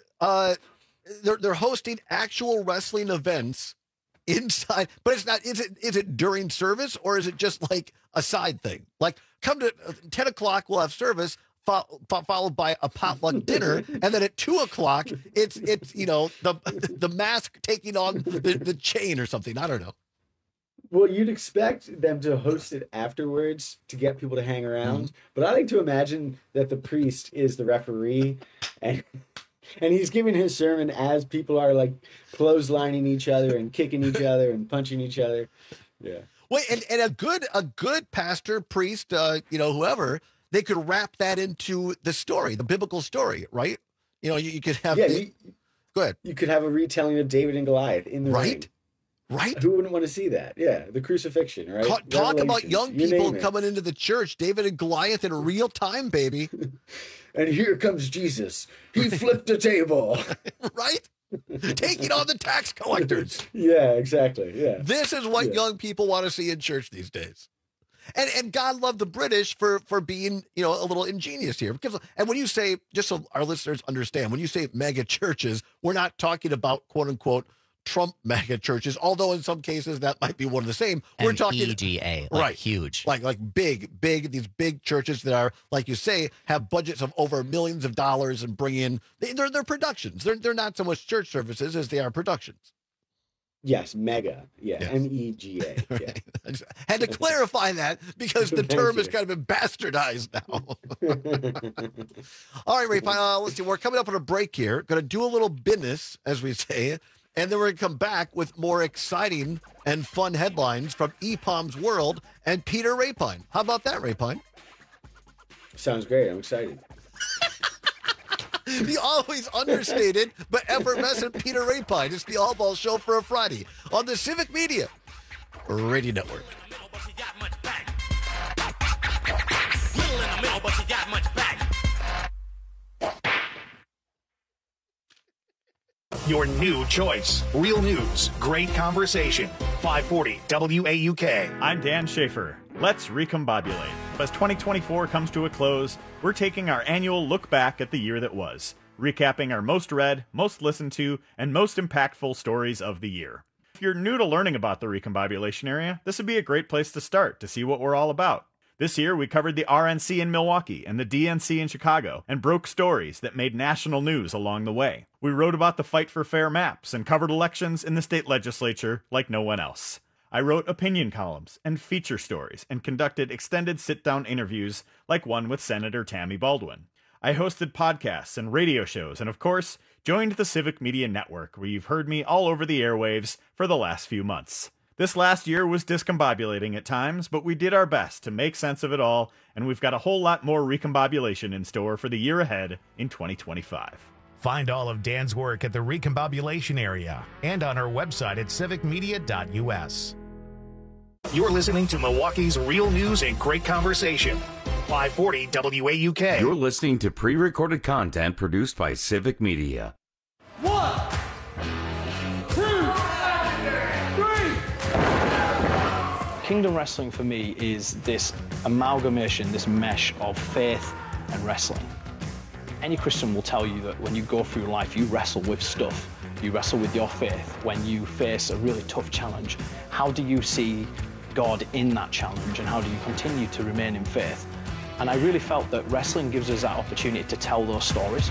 S20: hosting actual wrestling events inside, but it's not. Is it during service or is it just like a side thing? Like come to 10 o'clock, we'll have service. Followed by a potluck dinner, and then at 2 o'clock, it's the mask taking on the chain or something. I don't know.
S4: Well, you'd expect them to host it afterwards to get people to hang around, but I like to imagine that the priest is the referee, and he's giving his sermon as people are like clotheslining each other and kicking each other and punching each other. Yeah.
S20: Wait, and a good pastor, priest, whoever. They could wrap that into the story, the biblical story, right? You could have.
S4: Yeah,
S20: go ahead.
S4: You could have a retelling of David and Goliath in the ring.
S20: Right.
S4: Who wouldn't want to see that? Yeah, the crucifixion, right?
S20: Talk about young people coming into the church. David and Goliath in real time, baby.
S4: And here comes Jesus. He flipped a table.
S20: Right? Taking on the tax collectors.
S4: Yeah, exactly. Yeah.
S20: This is what young people want to see in church these days. And God love the British for being, a little ingenious here. And when you say, just so our listeners understand, when you say mega churches, we're not talking about, quote unquote, Trump mega churches, although in some cases that might be one of the same. We're talking
S19: MEGA, huge.
S20: Like big, these big churches that are, like you say, have budgets of over millions of dollars and bring in, they're productions. They're not so much church services as they are productions.
S4: Yes, mega. Yeah, yes. MEGA. Yeah.
S20: Had to clarify that because the term has kind of been bastardized now. All right, Ray, let's see. We're coming up on a break here. Going to do a little business, as we say, and then we're going to come back with more exciting and fun headlines from EPOM's World and Peter Rapine. How about that, Rapine?
S4: Sounds great. I'm excited.
S20: The always understated but effervescent Peter Rapine. It's the All Ball Show for a Friday on the Civic Media Radio Network.
S2: Little in the middle, but she got much back.
S1: Your new choice. Real news, great conversation. 540 WAUK.
S3: I'm Dan Schaefer. Let's recombobulate. As 2024 comes to a close, we're taking our annual look back at the year that was, recapping our most read, most listened to, and most impactful stories of the year. If you're new to learning about the recombobulation area, this would be a great place to start to see what we're all about. This year, we covered the RNC in Milwaukee and the DNC in Chicago and broke stories that made national news along the way. We wrote about the fight for fair maps and covered elections in the state legislature like no one else. I wrote opinion columns and feature stories and conducted extended sit-down interviews like one with Senator Tammy Baldwin. I hosted podcasts and radio shows and, of course, joined the Civic Media Network, where you've heard me all over the airwaves for the last few months. This last year was discombobulating at times, but we did our best to make sense of it all, and we've got a whole lot more recombobulation in store for the year ahead in 2025.
S1: Find all of Dan's work at the Recombobulation Area and on our website at civicmedia.us. You're listening to Milwaukee's Real News and Great Conversation. 540 WAUK.
S17: You're listening to pre-recorded content produced by Civic Media.
S2: 1, 2, 3.
S8: Kingdom Wrestling for me is this amalgamation, this mesh of faith and wrestling. Any Christian will tell you that when you go through life, you wrestle with stuff. You wrestle with your faith. When you face a really tough challenge, how do you see God in that challenge, and how do you continue to remain in faith? And I really felt that wrestling gives us that opportunity to tell those stories.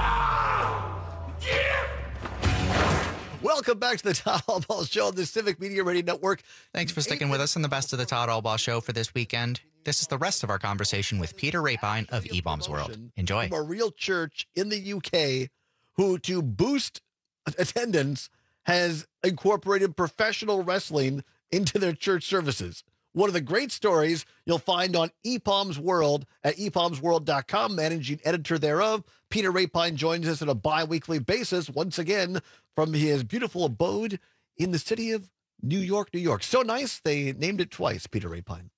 S20: Welcome back to the Todd Allball Show on the Civic Media Radio Network.
S19: Thanks for sticking with us in the best of the Todd Allball Show for this weekend. This is the rest of our conversation with Peter Rapine of E-Bombs World. Enjoy.
S20: From a real church in the UK who, to boost attendance, has incorporated professional wrestling into their church services. One of the great stories you'll find on EPOM's World at epomsworld.com, managing editor thereof. Peter Rapine joins us on a bi-weekly basis, once again, from his beautiful abode in the city of New York, New York. So nice, they named it twice, Peter Rapine.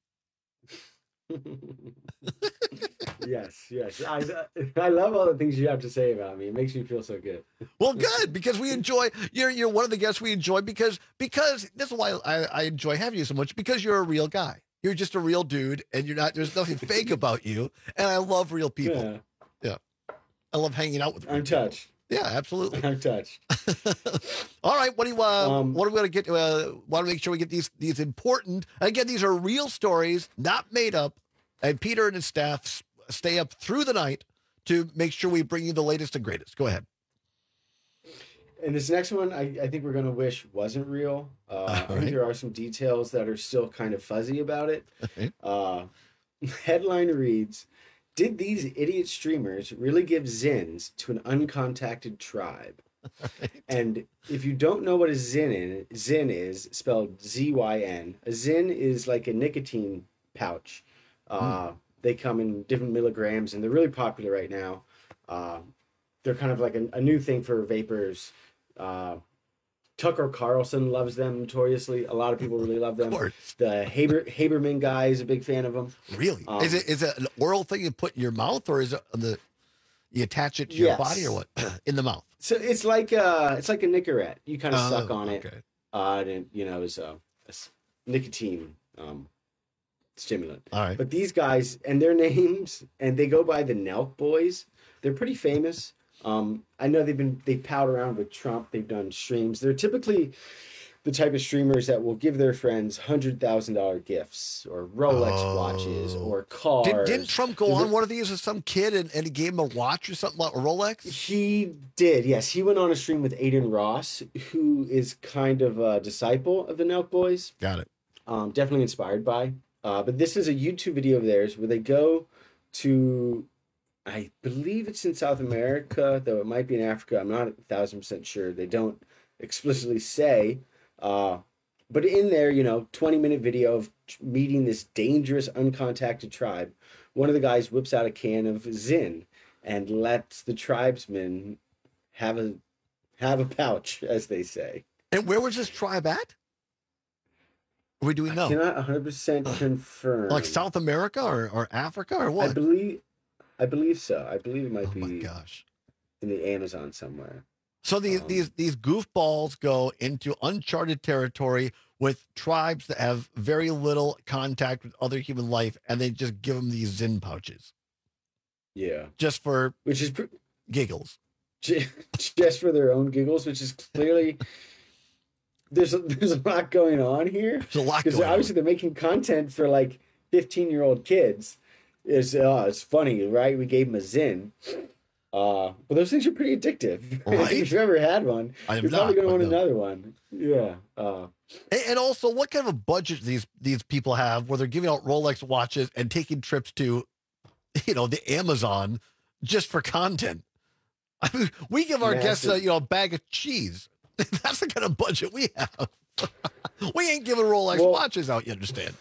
S4: Yes. I love all the things you have to say about me. It makes me feel so good.
S20: Well, good, because we enjoy, you're one of the guests we enjoy because this is why I enjoy having you so much, because you're a real guy. You're just a real dude, and there's nothing fake about you, and I love real people. Yeah. I love hanging out with people.
S4: I'm touched.
S20: Yeah, absolutely.
S4: I'm touched.
S20: All right, what do we want to get? Want to make sure we get these important. Again, these are real stories, not made up. And Peter and his staff stay up through the night to make sure we bring you the latest and greatest. Go ahead.
S4: And this next one, I think we're going to wish wasn't real. I think there are some details that are still kind of fuzzy about it. Headline reads, did these idiot streamers really give Zins to an uncontacted tribe? And if you don't know what a Zin is, spelled Z-Y-N, a Zin is like a nicotine pouch. They come in different milligrams, and they're really popular right now. They're kind of like a new thing for vapors. Tucker Carlson loves them notoriously. A lot of people really love them. The Haberman guy is a big fan of them.
S20: Really? Is it an oral thing you put in your mouth, or is it you attach it to your body, or what? In the mouth.
S4: So it's like a Nicorette. You kind of suck on it. And it's a nicotine stimulant.
S20: All right.
S4: But these guys and their names, and they go by the Nelk Boys. They're pretty famous. I know they pal around with Trump. They've done streams. They're typically the type of streamers that will give their friends $100,000 gifts or Rolex watches or cars.
S20: Didn't Trump go on one of these with some kid and he gave him a watch or something, like a Rolex?
S4: He did, yes. He went on a stream with Aiden Ross, who is kind of a disciple of the Nelk Boys.
S20: Got it.
S4: Definitely inspired by. But this is a YouTube video of theirs where they go to, I believe it's in South America, though it might be in Africa. I'm not 1,000% sure. They don't explicitly say. But in their, 20-minute video of meeting this dangerous, uncontacted tribe, one of the guys whips out a can of Zin and lets the tribesmen have a pouch, as they say.
S20: And where was this tribe at? Or do we know?
S4: I cannot 100% confirm.
S20: Like South America or Africa or what?
S4: I believe so. I believe it might be. Oh my gosh! In the Amazon somewhere.
S20: So these goofballs go into uncharted territory with tribes that have very little contact with other human life, and they just give them these Zin pouches.
S4: Yeah.
S20: Just for giggles.
S4: Just for their own giggles, which is clearly. There's a lot going on here.
S20: There's a lot going on.
S4: Because obviously they're making content for like 15-year-old kids is it's funny, right? We gave them a Zyn. But those things are pretty addictive.
S20: Right?
S4: If you've ever had one, you're probably going to want another one. Yeah.
S20: And also, what kind of a budget these people have where they're giving out Rolex watches and taking trips to, the Amazon just for content? I mean, we give our guests a bag of cheese. That's the kind of budget we have. We ain't giving Rolex watches out, you understand?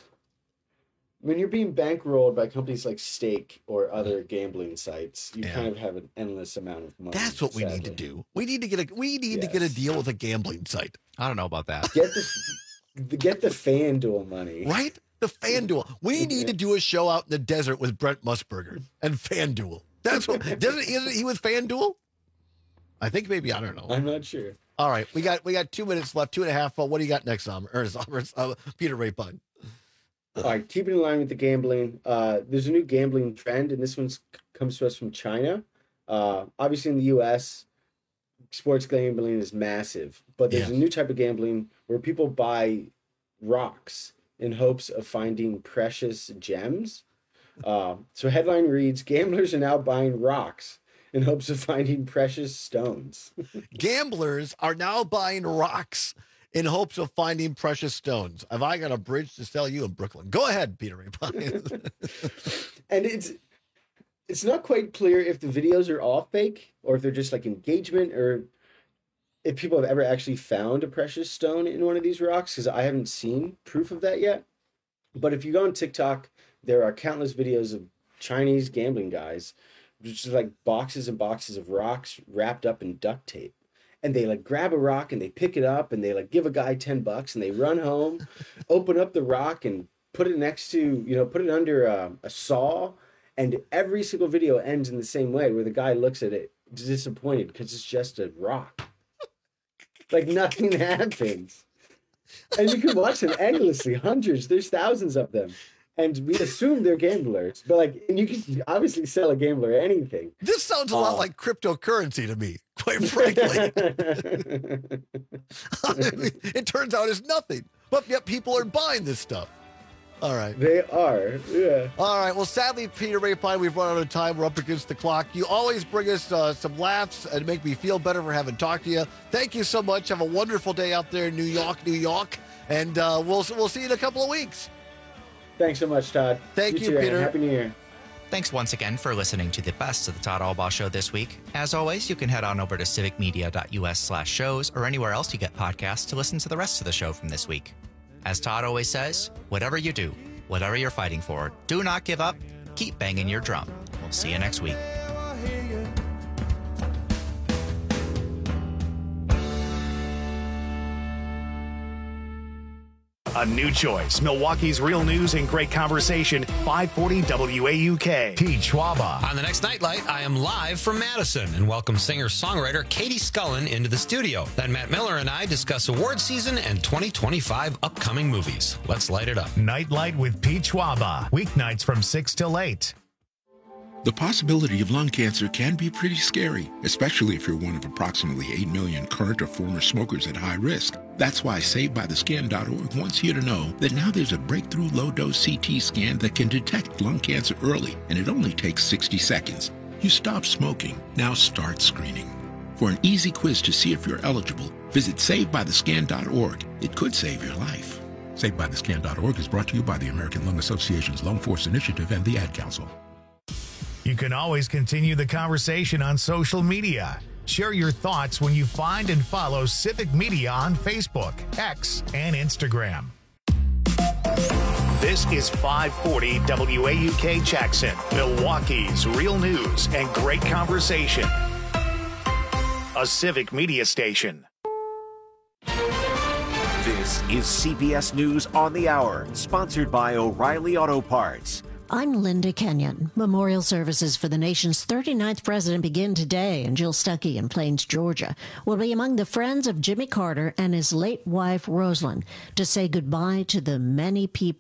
S4: When you're being bankrolled by companies like Stake or other gambling sites, you kind of have an endless amount of money.
S20: That's what we need to do. We need to get a deal with a gambling site.
S19: I don't know about that.
S4: Get the FanDuel money.
S20: Right? The FanDuel. We need to do a show out in the desert with Brent Musburger and FanDuel. That's what isn't he with FanDuel? I think maybe, I don't know.
S4: I'm not sure.
S20: All right. We got 2 minutes left, 2.5. What do you got next, Peter Rapine?
S4: All right, keeping in line with the gambling, there's a new gambling trend, and this one comes to us from China. Obviously, in the U.S., sports gambling is massive, but there's a new type of gambling where people buy rocks in hopes of finding precious gems. So headline reads, gamblers are now buying rocks in hopes of finding precious stones.
S20: Gamblers are now buying rocks in hopes of finding precious stones. Have I got a bridge to sell you in Brooklyn? Go ahead, Peter Rapine.
S4: And it's not quite clear if the videos are all fake or if they're just like engagement or if people have ever actually found a precious stone in one of these rocks, because I haven't seen proof of that yet. But if you go on TikTok, there are countless videos of Chinese gambling guys, which is like boxes and boxes of rocks wrapped up in duct tape. And they like grab a rock and they pick it up and they like give a guy $10 and they run home, open up the rock and put it next to, put it under a saw. And every single video ends in the same way where the guy looks at it disappointed because it's just a rock. Like nothing happens. And you can watch them endlessly, hundreds, there's thousands of them. And we assume they're gamblers, but and you can obviously sell a gambler anything.
S20: This sounds a lot like cryptocurrency to me, quite frankly. It turns out it's nothing, but yet people are buying this stuff. All right.
S4: They are, yeah.
S20: All right. Well, sadly, Peter Rapine, we've run out of time. We're up against the clock. You always bring us some laughs and make me feel better for having talked to you. Thank you so much. Have a wonderful day out there in New York. And we'll see you in a couple of weeks.
S4: Thanks so much, Todd.
S20: Thank you,
S4: too,
S20: Peter.
S4: Happy New Year.
S19: Thanks once again for listening to the best of the Todd Albaugh Show this week. As always, you can head on over to civicmedia.us/shows or anywhere else you get podcasts to listen to the rest of the show from this week. As Todd always says, whatever you do, whatever you're fighting for, do not give up. Keep banging your drum. We'll see you next week.
S1: A new choice. Milwaukee's real news and great conversation. 540 WAUK. Pete Schwaba.
S10: On the next Nightlight, I am live from Madison and welcome singer-songwriter Katie Scullin into the studio. Then Matt Miller and I discuss award season and 2025 upcoming movies. Let's light it up.
S1: Nightlight with Pete Schwaba. Weeknights from 6 till 8.
S11: The possibility of lung cancer can be pretty scary, especially if you're one of approximately 8 million current or former smokers at high risk. That's why SavedByTheScan.org wants you to know that now there's a breakthrough low-dose CT scan that can detect lung cancer early, and it only takes 60 seconds. You stop smoking, now start screening. For an easy quiz to see if you're eligible, visit SavedByTheScan.org. It could save your life. SavedByTheScan.org is brought to you by the American Lung Association's Lung Force Initiative and the Ad Council.
S1: You can always continue the conversation on social media. Share your thoughts when you find and follow Civic Media on Facebook, X, and Instagram. This is 540 WAUK Jackson, Milwaukee's real news and great conversation. A Civic Media station.
S12: This is CBS News on the Hour, sponsored by O'Reilly Auto Parts. I'm Linda Kenyon. Memorial services for the nation's 39th president begin today, and Jill Stuckey in Plains, Georgia, will be among the friends of Jimmy Carter and his late wife, Rosalind, to say goodbye to the man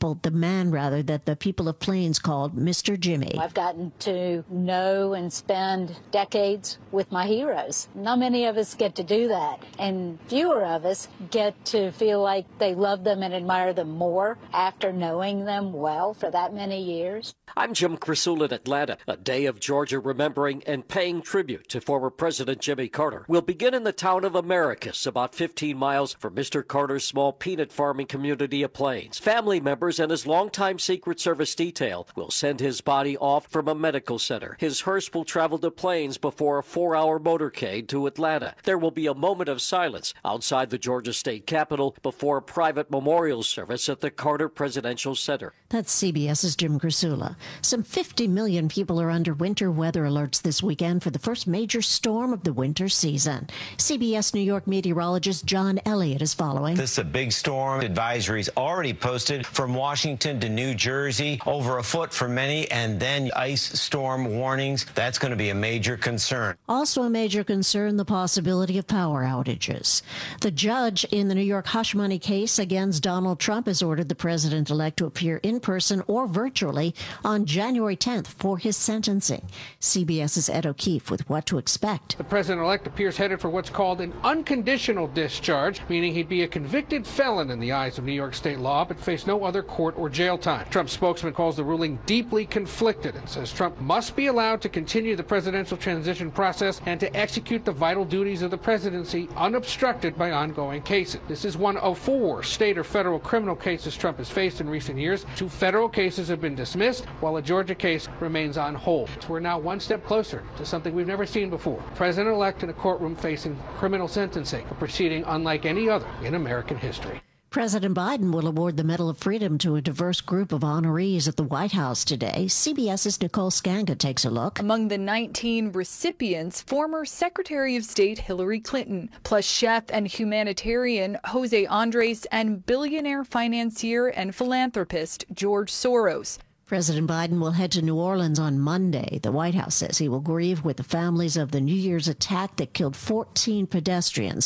S12: that the people of Plains called Mr. Jimmy.
S13: I've gotten to know and spend decades with my heroes. Not many of us get to do that, and fewer of us get to feel like they love them and admire them more after knowing them well for that many years.
S14: I'm Jim Crisula in Atlanta. A day of Georgia remembering and paying tribute to former President Jimmy Carter will begin in the town of Americus, about 15 miles from Mr. Carter's small peanut farming community of Plains. Family members and his longtime Secret Service detail will send his body off from a medical center. His hearse will travel to Plains before a 4-hour motorcade to Atlanta. There will be a moment of silence outside the Georgia State Capitol before a private memorial service at the Carter Presidential Center.
S12: That's CBS's Jim Crisula. Some 50 million people are under winter weather alerts this weekend for the first major storm of the winter season. CBS New York meteorologist John Elliott is following.
S15: This is a big storm. Advisories already posted from Washington to New Jersey, over a foot for many, and then ice storm warnings. That's going to be a major concern.
S12: Also a major concern, the possibility of power outages. The judge in the New York hush money case against Donald Trump has ordered the president-elect to appear in person or virtually on January 10th for his sentencing. CBS's Ed O'Keefe with what to expect.
S16: The president-elect appears headed for what's called an unconditional discharge, meaning he'd be a convicted felon in the eyes of New York state law, but face no other court or jail time. Trump's spokesman calls the ruling deeply conflicted and says Trump must be allowed to continue the presidential transition process and to execute the vital duties of the presidency unobstructed by ongoing cases. This is one of 4 state or federal criminal cases Trump has faced in recent years. 2 federal cases have been dismissed, while a Georgia case remains on hold. We're now one step closer to something we've never seen before. President-elect in a courtroom facing criminal sentencing, a proceeding unlike any other in American history.
S12: President Biden will award the Medal of Freedom to a diverse group of honorees at the White House today. CBS's Nicole Skanga takes a look.
S21: Among the 19 recipients, former Secretary of State Hillary Clinton, plus chef and humanitarian Jose Andres, and billionaire financier and philanthropist George Soros.
S12: President Biden will head to New Orleans on Monday. The White House says he will grieve with the families of the New Year's attack that killed 14 pedestrians